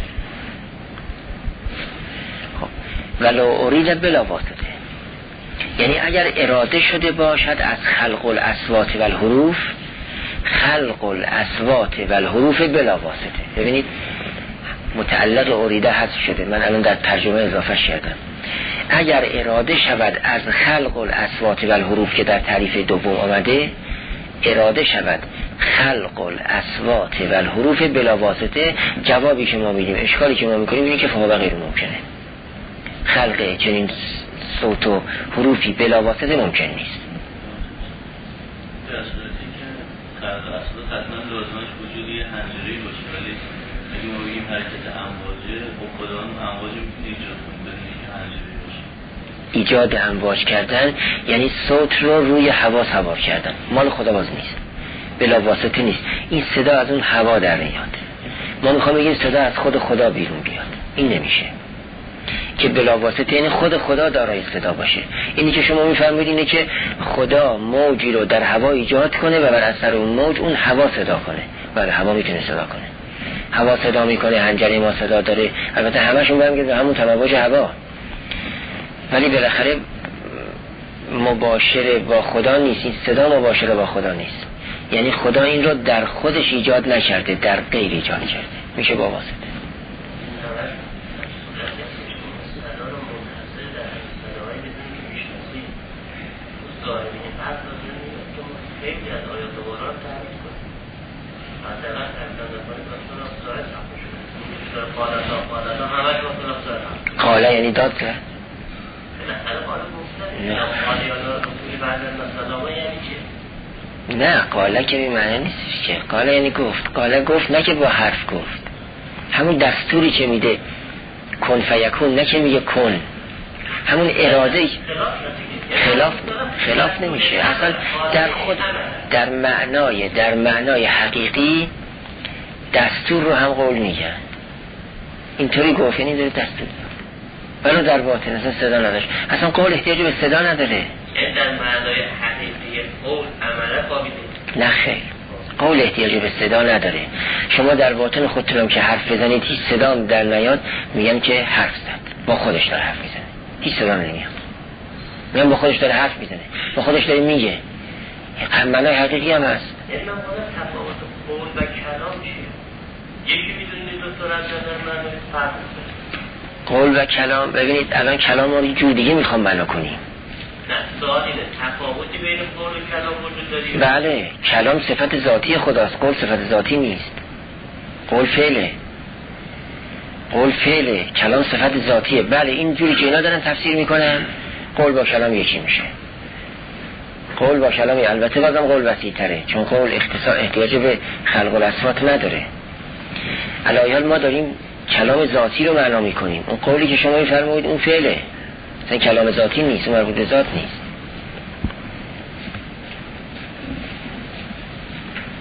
خب ولو ارید بلا واسطه، یعنی اگر اراده شده باشد از خلق الاصوات و الحروف، خلق الاصوات و الحروف بلا واسطه. ببینید متعلق اریده حذف شده، من الان در ترجمه اضافه کردم. اگر اراده شود از خلق الاصوات و الحروف که در تعریف دوم آمده، اراده شود خلق الاصوات و الحروف بلا واسطه، جوابی که ما میدیم، اشکالی که ما میکنیم اینه که فهو غیر ممکنه. خلق چنین صوت و حروفی بلا واسطه ممکن نیست. در صورتی که خلق اصوات حتما لازمش وجودی حنجری باشه، ولی اگه ما بگیم حرکت امواجه، خب خدا امواج میتونه ایجاد کنه بدون اینکه حنجری باشه. ایجاد امواج کردن یعنی صوت رو روی هوا سوار کردن، مال خدا باز نیست، بلا واسطه نیست. این صدا از اون هوا در میاد، ما میخوام بگیم صدا از خود خدا بیرون بیاد، این نمیشه که بلا واسطه، یعنی خود خدا دارای صدا باشه. اینی که شما میفرمایید اینه که خدا موجی رو در هوا ایجاد کنه و بر اثر اون موج اون هوا صدا کنه. بله هوا میتونه صدا کنه، هوا صدا میکنه، حنجره ما صدا داره، البته همشون برمیگرده همون تمواج هوا، ولی بالاخره مباشر با خدا نیست، این صدا مباشر با خدا نیست. یعنی خدا این رو در خودش ایجاد نکرده، در غیر ایجاد کرده، میشه با واسطه. قاله یعنی داد کرد؟ نه قاله که بی معنی نیستش که، قاله یعنی گفت، قاله گفت نه که با حرف گفت، همون دستوری که میده کن فیکون، نه که میگه کن، همون اراده خلاف خلاف نمیشه اصلا در خود، در معنای در معنای حقیقی دستور رو هم قول میگن، اینطوری گفت یعنی داره دستور، ولی در باطن اصلا صدا نداشت، اصلا قول احتیاج به صدا نداره. در معنای حقیقی قول عمله قابلیه؟ نه خیر، قول احتیاج به صدا نداره. شما در باطن خودتون هم که حرف بزنید هیچ صدا در نیاد، میگن که حرف زد، با خودش داره حرف میزنه، هیچ صدا نمیاد، میگن با خودش داره حرف میزنه، با خودش داره میگه، معنای حقیقی هم هست. یعنی من باید تفاوت قول و کلام چیه؟ یکی میدونید دو تا رد در معنای فرق میکنه. قول و کلام، ببینید الان کلام رو یه جور دیگه میخوام بنا کنیم. نه سوال اینه، تفاوتی بین قول و کلام وجود داره؟ بله، کلام صفت ذاتی خداست، قول صفت ذاتی نیست. قول فعله، قول فعله، کلام صفت ذاتیه. بله این جوری که اینا دارن تفسیر میکنن قول با کلام یکی میشه. قول با کلامی البته بازم قول وسیع تره، چون قول اختصاص احتیاج به خلق الاصوات نداره. علایال ما داریم کلام ذاتی رو معنا میکنیم، اون قولی که شما میفرمایید اون فعله، مثلا کلام ذاتی نیست، اون مربوط به ذات نیست.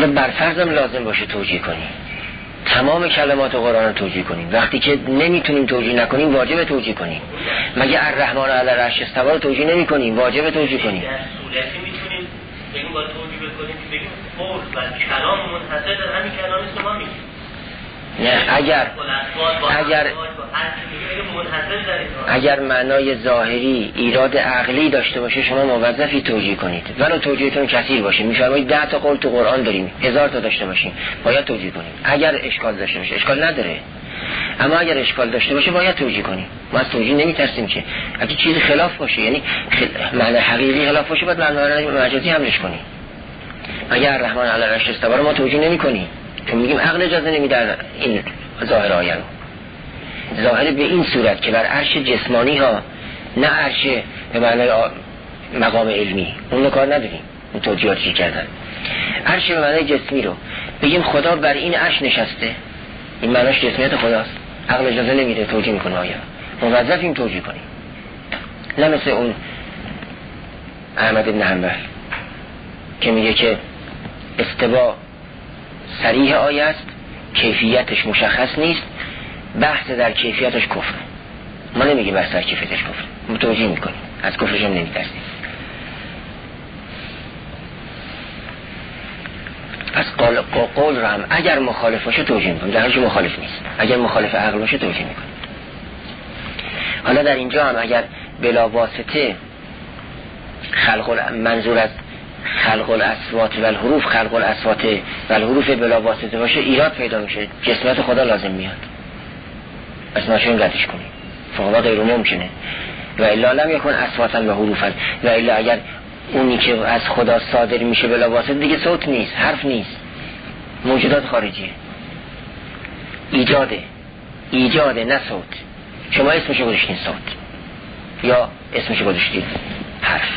حالا برفرضم لازم باشه توجیه کنیم، تمام کلمات قرآن رو توجیه کنیم. وقتی که نمیتونیم توجیه نکنیم واجب توجیه کنیم. مگه الرحمن علی العرش استوی رو توجیه نمی کنیم؟ واجب توجیه کنیم. در صورتی میتونیم بگیم با توجیه بکنیم که بگیم قول و کلام منحصر در همین کلام شما میگیم. نه اگر اگر اگر معنای ظاهری ایراد عقلی داشته باشه شما موظفی توجیه کنید، ولو توجیهتون کثیر باشه. میفرمایید ده تا قول تو قرآن داریم، هزار تا داشته باشیم، باید توجیه کنیم. اگر اشکال داشته باشه، اشکال نداره، اما اگر اشکال داشته باشه باید توجیه کنیم. ما از توجیه نمیترسیم که اگه چیزی خلاف باشه، یعنی خل... معنی حقیقی خلاف باشه باید معنی مجازی حملش کنیم. اگر الرحمن علی العرش استوی ما توجیه نمی‌کنیم، چون میگیم عقل اجازه نمیده این ظاهر آیه رو. ظاهر به این صورت که بر عرش جسمانی ها، نه عرش به معنای مقام علمی، اون رو کار نداریم. اون توجیهاتی کردن عرش به معنای جسمی رو بگیم خدا بر این عرش نشسته، این معناش جسمیت خداست. عقل اجازه نمیده توجیه میکنه آیه رو، موظفیم توجیه کنیم. نه مثل اون احمد بن حنبل که میگه که استوا صریح آیه است، کیفیتش مشخص نیست، بحث در کیفیتش کفر. ما نمیگیم بحث در کیفیتش کفر، ما توجیه میکنیم، از کفرش هم نمیترسیم. پس قول, قول رو هم اگر مخالف باشه توجیه میکنیم، در حالی مخالف نیست. اگر مخالف عقل باشه توجیه میکنیم. حالا در اینجا هم اگر بلا واسطه خلق منظور از خلق الاصوات و الحروف خلق الاصوات و الحروف بلا واسطه باشه ایراد پیدا میشه، جسمیت خدا لازم میاد. پس ناشون ردش کنیم، فقط غیر ممکنه. و الا لم یکن اصواتا و حروفا، و الا اگر اونی که از خدا صادر میشه بلا واسطه دیگه صوت نیست، حرف نیست، موجودات خارجیه، ایجاده ایجاده نه صوت. شما اسمش گذاشتین صوت یا اسمش گذاشتین حرف.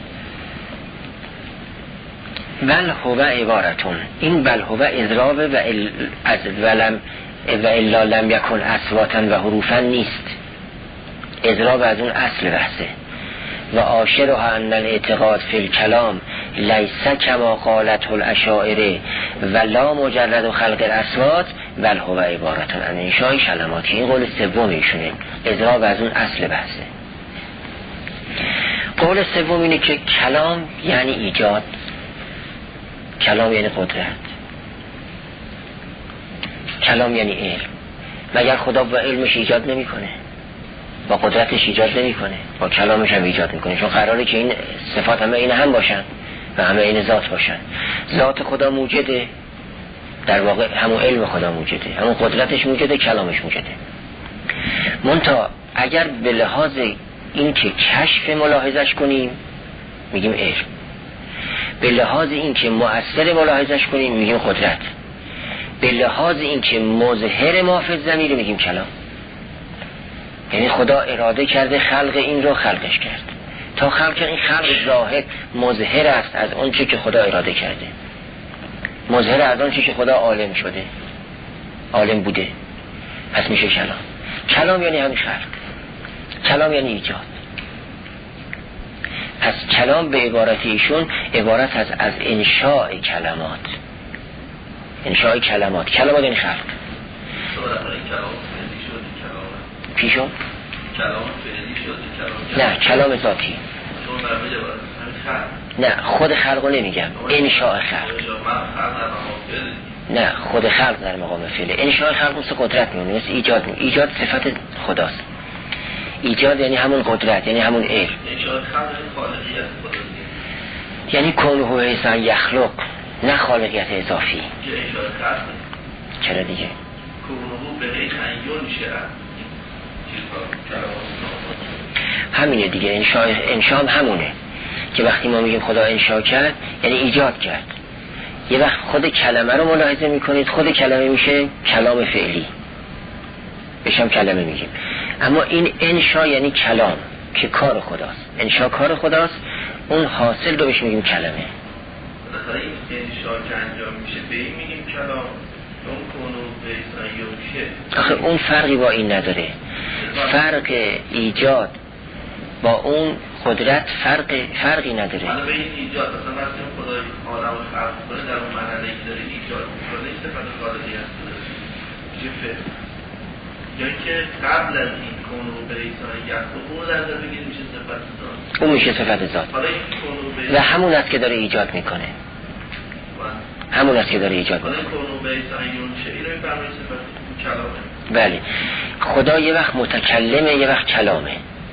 بل هو عبارتون، این بل هو اضراب و ال... از ولم و الا لم یکن اصواتا و حروفا نیست. اضراب از اون اصل بحثه. و آشرها ان الاعتقاد فی الکلام لیس کما قالت الاشاعره و لا مجرد خلق الاصوات بل هو عبارتون عن انشاء کلمات. این قول سوم ایشونه، اضراب از اون اصل بحثه. قول سوم اینه که کلام یعنی ایجاد، کلام یعنی قدرت، کلام یعنی علم. مگر خدا با علمش ایجاد نمی کنه؟ با قدرتش ایجاد نمی کنه؟ با کلامش هم ایجاد میکنه. چون قراره که این صفات همه این هم باشن و همه این ذات باشن. ذات خدا موجوده، در واقع همون علم خدا موجوده، همون قدرتش موجوده، کلامش موجوده. منتها اگر به لحاظ این که کشف ملاحظش کنیم میگیم علم، به لحاظ این که مؤثر ملاحظش کنیم میگیم قدرت، به لحاظ این که مظهر ما فی الضمیر میگیم کلام. یعنی خدا اراده کرده خلق این رو خلقش کرد. تا خلق این خلق ظاهر مظهر است از اون چی که خدا اراده کرده، مظهر از اون چی که خدا عالم شده، عالم بوده. پس میشه کلام. کلام یعنی همین خلق، کلام یعنی ایجاد. پس کلام به عبارت ایشون عبارت از از انشاء کلمات، انشاء کلمات. کلمات یعنی خلق. پیشون کلام فعلی شد، کلام نه کلام ذاتی. نه خود خلقو نمیگم، انشاء خلق. نه خود خلق در مقام فعل. انشاء خلق مثل قدرت میمونه، مثل ایجاد میمونه. ایجاد صفت خداست. ایجاد یعنی همون قدرت، یعنی همون علم. انشاء خلق خالقیت خداست، یعنی کنه انسان یخلق، نه خالقیت اضافی. انشاء خلق چرا دیگه؟ کنه به حیون شرع همینه دیگه. انشاء انشاء همونه که وقتی ما میگیم خدا انشاء کرد یعنی ایجاد کرد. یه وقت خود کلمه رو ملاحظه میکنید، خود کلمه میشه کلام فعلی، بهشم کلمه میگیم. اما این انشاء یعنی کلام که کار خداست. انشاء کار خداست، اون حاصل رو بهش میگیم کلمه. مثلا این انشاء که انجام میشه به این میگیم کلام. اون کنو به ایسان آخه اون فرقی با این نداره. فرق ایجاد با اون قدرت فرق فرقی نداره. حالا به این ایجاد مثلا وقتی خدای عالم رو خلق کنه در اون مرحله که داره ایجاد میکنه صفت خارجی هست میشه فعل، یا اینکه قبل از این کون رو به ایسان یخلق اون در نظر بگیریم میشه صفت ذات، اون میشه صفت ذات و همون است که داره ایجاد میکنه، همون است که داره ایجاد میکنه. حالا کون رو به ایسان یون شعی رو برای صفت کلامه. بله، خدا یه وقت متکلمه یه وقت کلامه.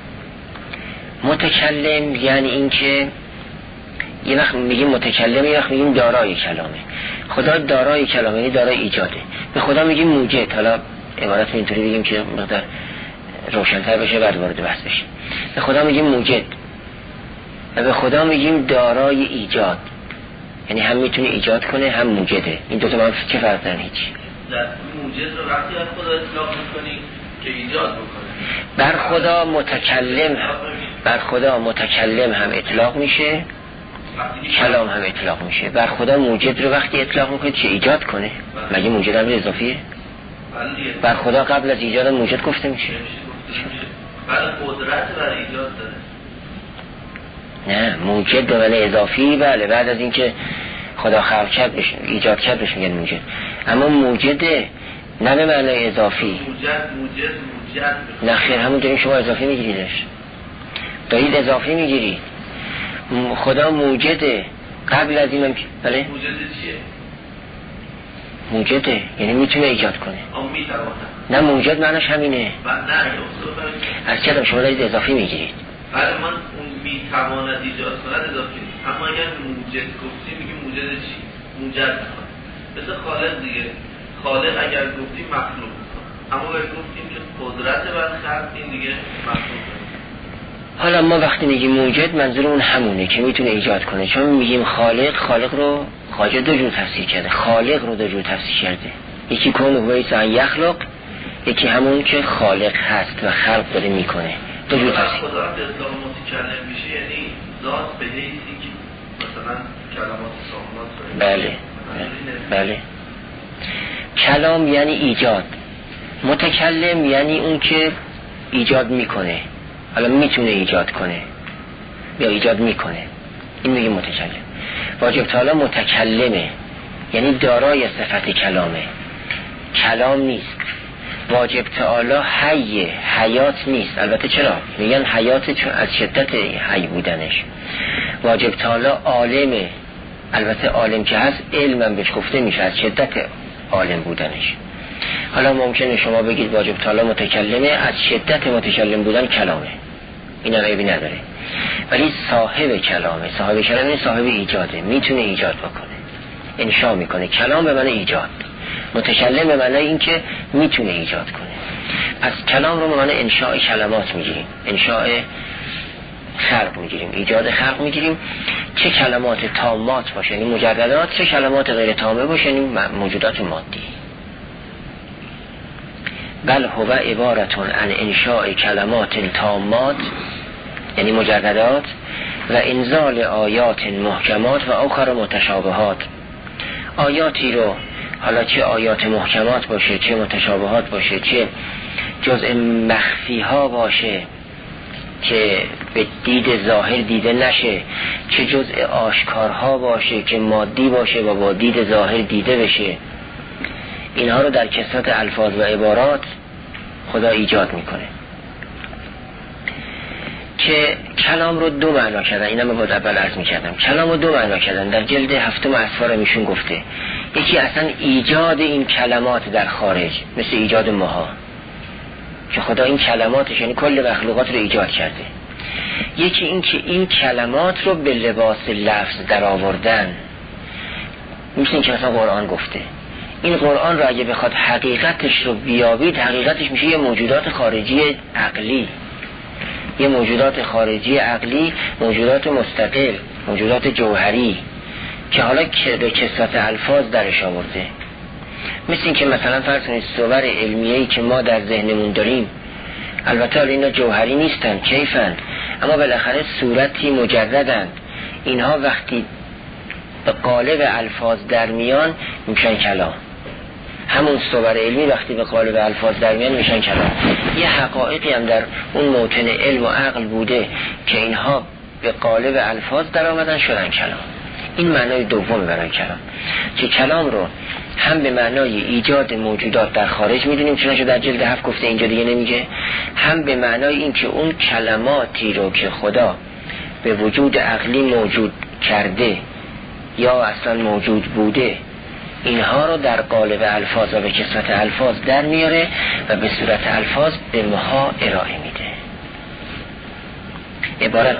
متکلم یعنی این که یه وقت میگیم متکلم یه وقت میگیم دارای کلامه. خدا دارای کلامه یعنی دارای ایجاده. به خدا میگیم موجد. حالا عبارت اینطوری بگیم که مقدار روشن‌تر بشه بعد وارد بحث بشه. به خدا میگیم موجد و به خدا میگیم دارای ایجاد، یعنی هم میتونه ایجاد کنه هم موجده. این دو تا با هم چه فرق دارن؟ هیچ. در موجد رو وقتی از خدا اطلاق میکنی که ایجاد بکنه. بر خدا متکلم بر خدا متکلم هم اطلاق میشه، کلام هم اطلاق میشه. بر خدا موجد رو وقتی اطلاق میکنه چه ایجاد کنه؟ مگه موجد هم اضافیه؟ بر خدا قبل از ایجاد موجد گفته میشه. بعد قدرت بر ایجاد داره. نه، موجد به معنی اضافی بله، بعد از اینکه خدا خلق کرد بشه ایجاد کرد بشه میگن موجد. اما موجد نه به معنی اضافی. موجد موجد موجد نه خیر، همون داریم شما اضافی میگیریدش، دارید اضافی میگیرید. خدا موجده قبل از این. بله موجد چیه؟ موجده یعنی میتونه ایجاد کنه. اما میتونه. نه موجد معنیش همینه. بعد نه از چه شما دارید اضافی میگیرید. بله من اون میتواند ایجاد کند اضافی نیست، اما اگر موجد گفتیم میگیم موجد چی؟ موجد میکنه. مثل خالق دیگه، خالق اگر گفتیم مخلوق میکنه، اما اگر گفتیم که قدرت بر خلق این دیگه مخلوق کنه. حالا ما وقتی میگیم موجد منظور اون همونه که میتونه ایجاد کنه، چون میگیم خالق، خالق رو خواجه دو جور تفسیر کرده، خالق رو دو جور تفسیر کرده، یکی کون و ایسان یخلق، یکی همون که خالق هست و خلق داره میکنه. دو جور تفسیر. خدا به اطلاق متکلم میشه یعنی ذات به حیثی که مثلا کلمات سامات. بله بله. کلام یعنی ایجاد، متکلم یعنی اون که ایجاد میکنه، حالا میتونه ایجاد کنه یا ایجاد میکنه، این میگه متکلم. واجب تعالی متکلمه یعنی دارای صفت کلامه، کلام نیست. واجب تعالی حی، حیات نیست. البته چرا؟ میگن حیات چون از شدت حی بودنش. واجب تعالی عالمه، البته عالم که هست علمم بهش گفته میشه از شدت عالم بودنش. حالا ممکنه شما بگید واجب تعالی متکلمه، از شدت متکلم بودن کلامه، این هم عیبی نداره، ولی صاحب کلامه. صاحب کلامه این صاحب ایجاده، میتونه ایجاد بکنه، انشا میکنه. کلام به معنی ایجاد، متکلم به معنی این که میتونه ایجاد کنه. از کلام رو به معنی انشاء کلمات میگیریم، انشاء خلق میگیریم، ایجاد خلق میگیریم. چه کلمات تامات باشه یعنی مجردات، چه کلمات غیر تامه باشه یعنی موجودات مادی. بل هو عبارتون عن انشاء کلمات تامات یعنی مجردات و انزال آیات محکمات و آخر متشابهات. آیاتی رو حالا چه آیات محکمات باشه، چه متشابهات باشه، چه جزء مخفی ها باشه که به دید ظاهر دیده نشه، چه جزء آشکارها باشه که مادی باشه و با دید ظاهر دیده بشه، اینها رو در کثرت الفاظ و عبارات خدا ایجاد میکنه. که کلام رو دو معنا کردن، اینم من باید اول عرض میکردم، کلام رو دو معنا کردن. در جلد هفتم اسفار میشون گفته یکی اصلا ایجاد این کلمات در خارج، مثل ایجاد ماها که خدا این کلماتش یعنی کل مخلوقات رو ایجاد کرده. یکی این که این کلمات رو به لباس لفظ در آوردن، مثل این که مثلا قرآن گفته. این قرآن رو اگه بخواد حقیقتش رو بیابید، حقیقتش میشه یه موجودات خارجی عقلی، یه موجودات خارجی عقلی، موجودات مستقل، موجودات جوهری که حالا به کثرت الفاظ درش آورده. مثل این که مثلا فرض کنید صور علمیه‌ای که ما در ذهنمون داریم، البته حالا اینا جوهری نیستن، کیفن، اما بالاخره صورتی مجردن. اینها وقتی به قالب الفاظ در میان میشن کلام. همون صور علمی وقتی به قالب الفاظ در میان میشن کلام. یه حقایقی هم در اون موطن علم و عقل بوده که اینها به قالب الفاظ در آمدن شدن کلام. این معنای دوم برای کلام، که کلام رو هم به معنای ایجاد موجودات در خارج میدونیم چنانچه در جلد هفت گفته، اینجا دیگه نمیگه، هم به معنای این که اون کلماتی رو که خدا به وجود عقلی موجود کرده یا اصلا موجود بوده اینها رو در قالب الفاظ و به کثرت الفاظ در میاره و به صورت الفاظ به ماها ارائه میده. عبارت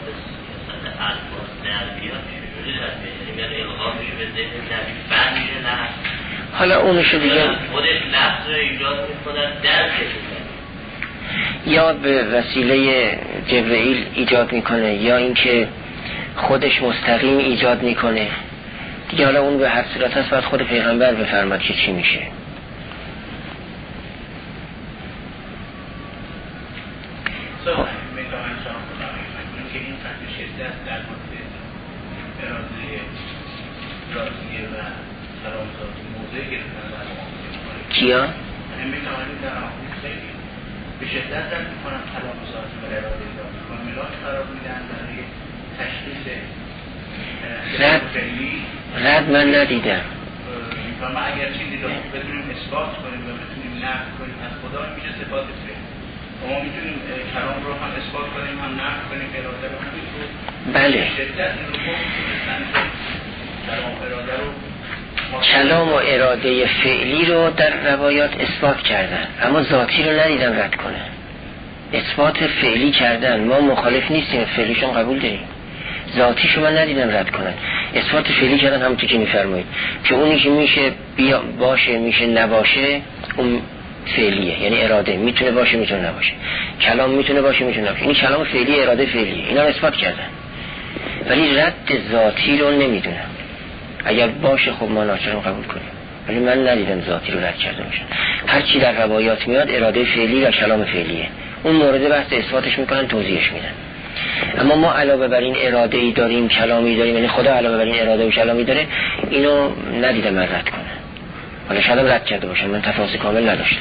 حالا اونشو دیگه خودش لفظ رو ایجاد میکنن درکش یا به وسیله جبرئیل ایجاد میکنه یا اینکه خودش مستقیم ایجاد میکنه دیگه. حالا اون به هر صورت هست باید خود پیغمبر بفرماد که چی میشه. کیا؟ به شدت در میکنم کلام ذاتی و اراده ذاتی کاملات قرار میدن برای تشخیص رد رد من ندیدم. و ما اگر چیزی رو بتونیم اثبات کنیم و بتونیم نفی کنیم از خدا میشه صفات فعل. و ما میتونیم کلام رو هم اثبات کنیم هم نفی کنیم، اراده رو هم میتونیم. بله. به شدت این رو کنیم کلام اراده رو کلام و اراده فعلی رو در روایات اثبات کردن، اما ذاتی رو ندیدم رد کنه. اثبات فعلی کردن، ما مخالف نیستیم، فعلیشون قبول داریم، ذاتیشو من ندیدم رد کنن. اثبات فعلی کردن همونطور که میفرمایید که اونی که میشه بیا باشه میشه نباشه اون فعلیه، یعنی اراده میتونه باشه میتونه نباشه، کلام میتونه باشه میتونه نباشه، این کلام فعلی اراده فعلیه، اینا رو اثبات کردن. ولی رد ذاتی رو نمیدونم. اگر باشه خب ما ناچاریم قبول کنیم، ولی من ندیدم ذاتی رو رد کرده باشن. هر چی در روایات میاد اراده فعلی و کلام فعلیه، اون مورد بحث اثباتش میکنن توضیحش میدن. اما ما علاوه بر این اراده ای داریم کلامی داریم، یعنی خدا علاوه بر این اراده و کلامی داره، اینو ندیدم من رد کنه. حالا شاید رد کرده باشن، من تفاصیل کامل نداشتم.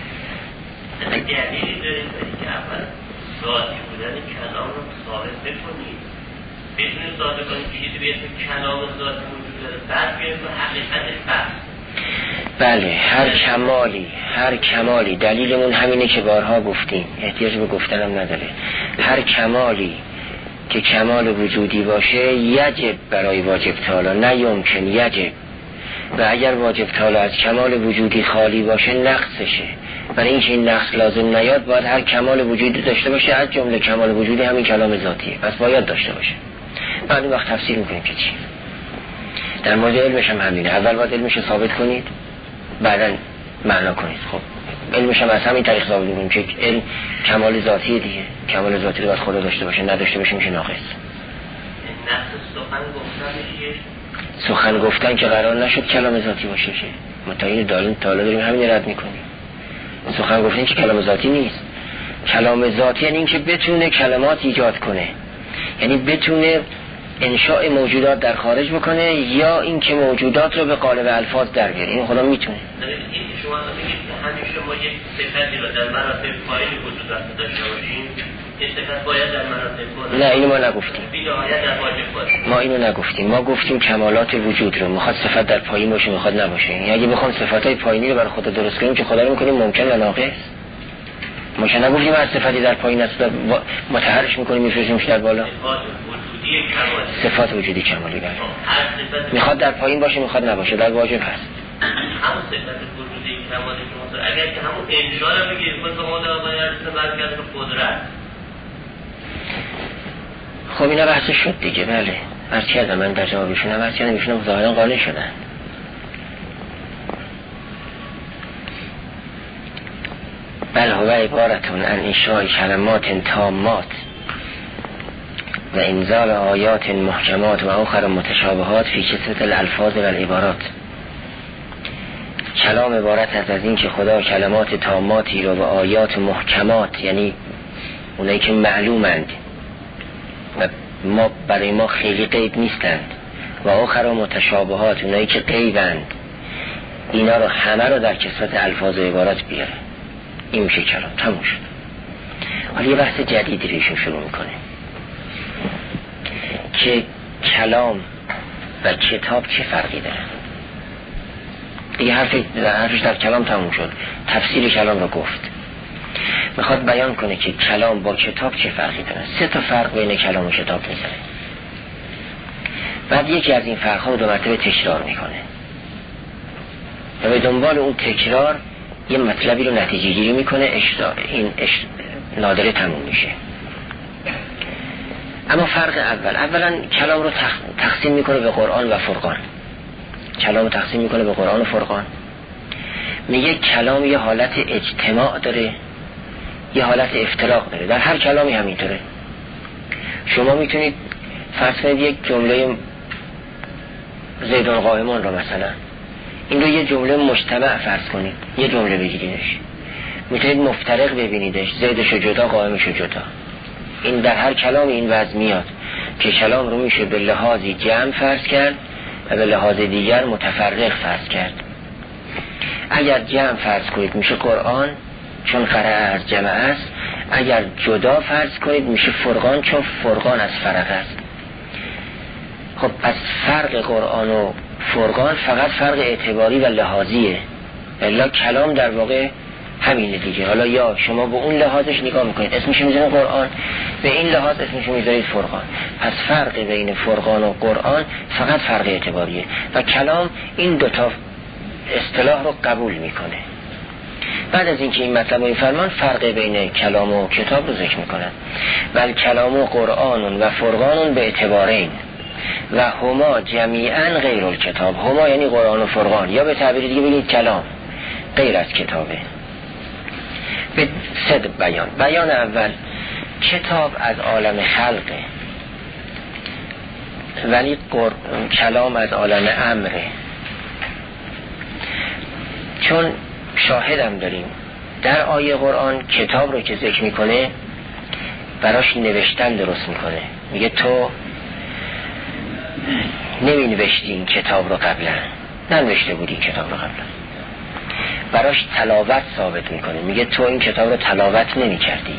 دلیلی داریم که اول ذاتی بودن کلام رو ثابت بکنیم، بتونیم ثابت کنیم چیزی به اسم کلام ذاتی وجود داره، بعد بیایم تو حقیقتش بحث. بله، هر کمالی هر کمالی دلیلمون همینه که بارها گفتیم، احتیاج به گفتنم نداره. هر کمالی که کمال وجودی باشه یجب برای واجب تعالی، نه یمکن، یجب. و اگر واجب تعالی از کمال وجودی خالی باشه نقصشه. برای اینکه این نقص لازم نیاد باید هر کمال وجودی داشته باشه، از جمله کمال وجودی همین کلام ذاتیه، پس باید داشته باشه. بعد اون وقت تفسیر میکنیم که چی. در مورد علمش هم همینه، اول باید علمش رو ثابت کنید بعدا معنا کنید. خب علمش هم از همین طریق ثابت میکنیم که علم کمال ذاتیه دیگه، کمال ذاتی رو باید خدا داشته باشه، نداشته باشه میشه ناقص. نقص سخن گفتن چیه؟ سخن گفتن که قرار نشد کلام ذاتی باشه شه. ما تا این داریم تا حالا داریم همین رد میکنیم. سخن گفتن که کلام ذاتی نیست. کلام ذاتی یعنی این که بتونه کلمات ایجاد کنه، یعنی بتونه انشاء موجودات در خارج بکنه یا اینکه موجودات رو به قالب الفاظ در بیاره. این خدا میتونه. این شما میگید که همیشه ما یک صفتی رو در مراتب پایین وجود داشته باشیم، این صفت باید در مراتب باشه. نه اینو ما نگفتیم. بی‌نهایت در واجب باشه. ما اینو نگفتیم. ما گفتیم کمالات وجود رو میخواد صفت در پایین باشه میخواد نباشه. یعنی اگه بخوام صفاتای پایینی رو برای خدا درست کنیم که خدا رو میکنیم ممکن و ناقص. ما که نگفتیم از صفتی در پایین است متحرش میکنیم میفرستیمش در بالا. صفات وجودی کمالی بله. میخواد در پایین باشه میخواد نباشه، در واجب هست. همون صفت وجودی کمالی که مثلا اگر که همون انشاء رو بگیریم خود به خدا باید برگرده به قدرت. خب اینا بحث شد دیگه. بله عرض کردم من در جوابشون هم عرض کردم ایشون هم ظاهرا قانع شدن. بل هو عبارتون عن انشاء کلمات تامات و انزال آیات محکمات و آخر متشابهات فی کثرت الالفاظ و العبارات. کلام عبارت است از این که خدا کلمات تاماتی رو و آیات محکمات، یعنی اونایی که معلومند و ما برای ما خیلی غیب نیستند، و آخر متشابهات، اونایی که غیبند اینا رو همه رو در کثرت الفاظ و عبارات بیاره، این میشه کلام. تموم شد. حالا یه بحث جدیدی ریشون شروع میکنه که کلام و کتاب چه فرقی داره. دیگه حرف حرفش در کلام تموم شد، تفسیر کلام رو گفت. میخواد بیان کنه که کلام با کتاب چه فرقی داره. سه تا فرق بین کلام و کتاب میذاره. بعد یکی از این فرق‌ها رو دو مرتبه تکرار میکنه و به دنبال اون تکرار یه مطلبی رو نتیجه گیری میکنه. اشتا... این اش... نادره تموم میشه. اما فرق اول، اولا کلام رو تخ... تقسیم میکنه به قرآن و فرقان. کلام رو تقسیم میکنه به قرآن و فرقان. میگه کلام یه حالت اجتماع داره، یه حالت افتراق داره. در هر کلامی همینطوره. شما میتونید فرض کنید یک جمله زیدون قائمان رو مثلا، این رو یه جمله مجتمع فرض کنید، یه جمله بگیریدش. میتونید مفترق ببینیدش، زیدشو جدا قائمشو جدا. این در هر کلام این وضع میاد که کلام رو میشه به لحاظی جمع فرض کرد و به لحاظ دیگر متفرق فرض کرد. اگر جمع فرض کنید میشه قرآن چون فرع از جمع است، اگر جدا فرض کنید میشه فرقان چون فرقان از فرق است. خب پس فرق قرآن و فرقان فقط فرق اعتباری و لحاظیه، الا کلام در واقع همینه دیگه. حالا یا شما به اون لحاظش نگاه میکنید اسمش میذارید قرآن، به این لحاظ اسمش میذارید فرقان. پس فرق بین فرقان و قرآن فقط فرق اعتباریه و کلام این دوتا اصطلاح رو قبول میکنه. بعد از اینکه این مطلب رو میفرمان فرق بین کلام و کتاب رو ذکر میکنن. بل کلام و قرآن و فرقان به اعتبارین و هما جمیعا غیر الکتاب. هما یعنی قرآن و فرقان، یا به تعبیر دیگه بگید کلام غیر از کتابه. به صد بیان. بیان اول، کتاب از عالم خلقه ولی قر... کلام از عالم امره. چون شاهدم داریم در آیه قرآن کتاب رو که ذکر میکنه براش نوشتن درست میکنه. میگه تو نمی نوشتی این کتاب رو قبلا، ننوشته بودی کتاب رو قبلا. براش تلاوت ثابت میکنه. میگه تو این کتاب رو تلاوت نمی کردی.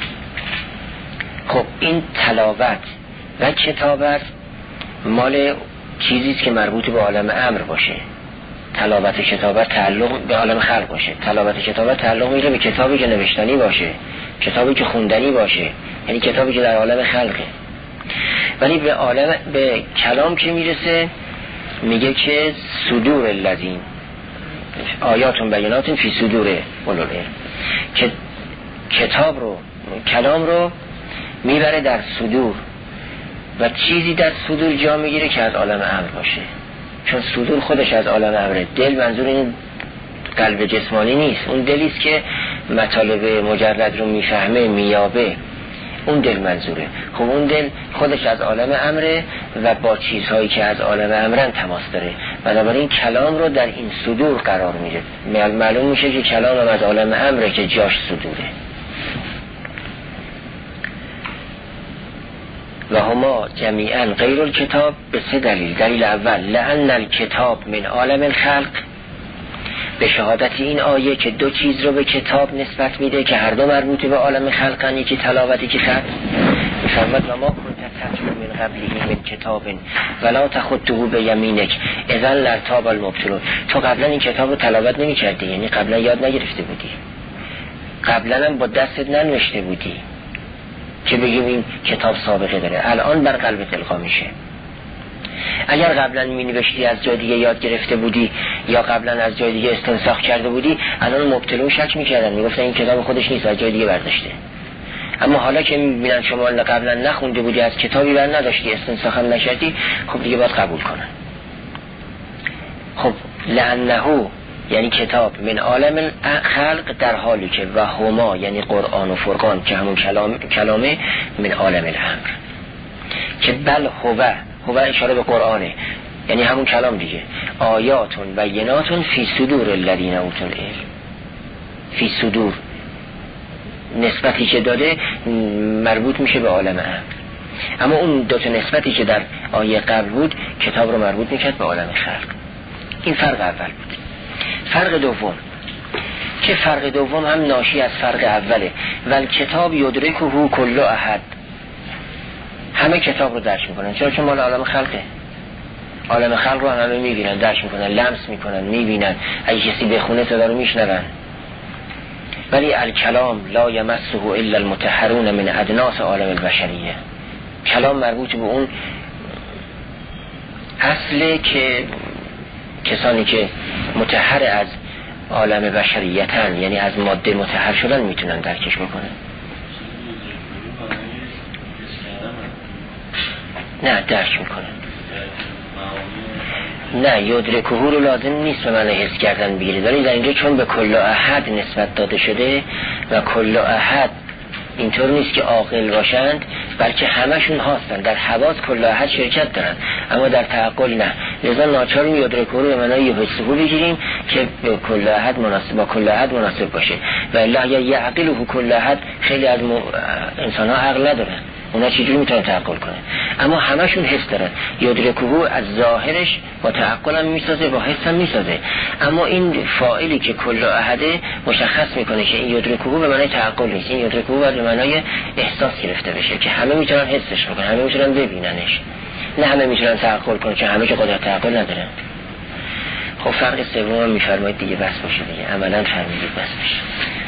خب این تلاوت و کتابت مال چیزیست که مربوط به عالم امر باشه. تلاوت کتابت تعلق به عالم خلق باشه. تلاوت کتابت تعلق میگیره به کتابی که نوشتنی باشه، کتابی که خوندنی باشه، یعنی کتابی که در عالم خلقه. ولی به عالم به کلام که میرسه میگه که صدور الذین آیاتون بیناتون فی صدور اولو العلم، که کتاب رو کلام رو میبره در صدور و چیزی در صدور جا میگیره که از عالم امر باشه. چون صدور خودش از عالم امره. دل منظور این قلب جسمانی نیست، اون دلیست که مطالب مجرد رو میفهمه میابه، اون دل منظوره. خب اون دل خودش از عالم امره و با چیزهایی که از عالم امرن تماس داره، بنابراین کلام رو در این صدور قرار میده. معلوم میشه که کلام هم از عالم امره که جاش صدوره. و هما جمیعا غیر الکتاب به سه دلیل. دلیل اول، لأن الکتاب من عالم الخلق، به شهادت این آیه که دو چیز رو به کتاب نسبت میده که هر دو مربوط به عالم خلقن، یکی تلاوتی که خط میفرماد و ما کنت تتلو من قبله من کتاب ولا تخطه به یمینک اذن لارتاب المبطلون. تو قبلا این کتاب رو تلاوت نمی کردی، یعنی قبلا یاد نگرفته بودی، قبلا هم با دستت ننوشته بودی که بگیم این کتاب سابقه داره، الان بر قلبت القا میشه. اگر قبلا می نوشتی از جای دیگه یاد گرفته بودی یا قبلا از جای دیگه استنساخ کرده بودی، الان مبتلون شک میکردن، میگفتن این کتاب خودش نیست، از جای دیگه برداشته. اما حالا که میبینن شما قبلا نخونده بودی، از کتابی بر نداشتی، استنساخ هم نکردی، خب دیگه باید قبول کنن. خب لعنه یعنی کتاب من عالم خلق، در حالی که و هما یعنی قرآن و فرقان که همون کلام کلامه من عالم الامر، که بل هو هو اشاره به قرآنه، یعنی همون کلام دیگه. آیاتون بیناتون فی صدور الذین اوتوا العلم. فی صدور نسبتی که داده مربوط میشه به عالم امر، اما اون دو تا نسبتی که در آیه قبل بود کتاب رو مربوط میکرد به عالم خلق. این فرق اول بود. فرق دوم که فرق دوم هم ناشی از فرق اوله. ول کتاب یدرکه کل احد، همه کتاب رو درک میکنن. چرا؟ چون مال عالم خلقه. عالم خلق رو همه میبینن، درک میکنن، لمس میکنن، میبینن. اگه کسی بخونه صدا رو میشنون. ولی الکلام لا یمسه الا المطهرون من ادناس عالم البشریه. کلام مربوط به اون اصله که کسانی که مطهر از عالم بشریتن، یعنی از ماده مطهر شدن، میتونن درکش بکنن. نه درک میکنن. نه یدرکه رو لازم نیست به معنی حس کردن بگیره. داری در اینجا چون به کل احد نسبت داده شده و کل احد اینطور نیست که عاقل باشند، بلکه همشون هستن در حواس کل احد شرکت دارن، اما در تعقل نه. لذا ناچار یدرکه رو به معنی یحسه بگیریم که به کل احد مناسب، با کل احد مناسب باشه. و الله یا یعقله کل احد، خیلی از م... انسان ها عقل ندارن، اونا چجوری میتونن تعقل کنن؟ اما همشون حس دارن. یدرکه از ظاهرش با تعقل هم میسازه، با حس هم میسازه. اما این فاعلی که کل احده مشخص میکنه که این یدرکه به معنی تعقل نیست، این یدرکه باید به معنی احساس گرفته بشه که همه میتونن حسش بکنن، همه میتونن ببیننش، نه همه میتونن تعقل کنن چون همه که قدرت تعقل ندارن. خب فرق سوم میفرمایید دیگه بس باشه دیگه، عملا فرمودید بس باشه.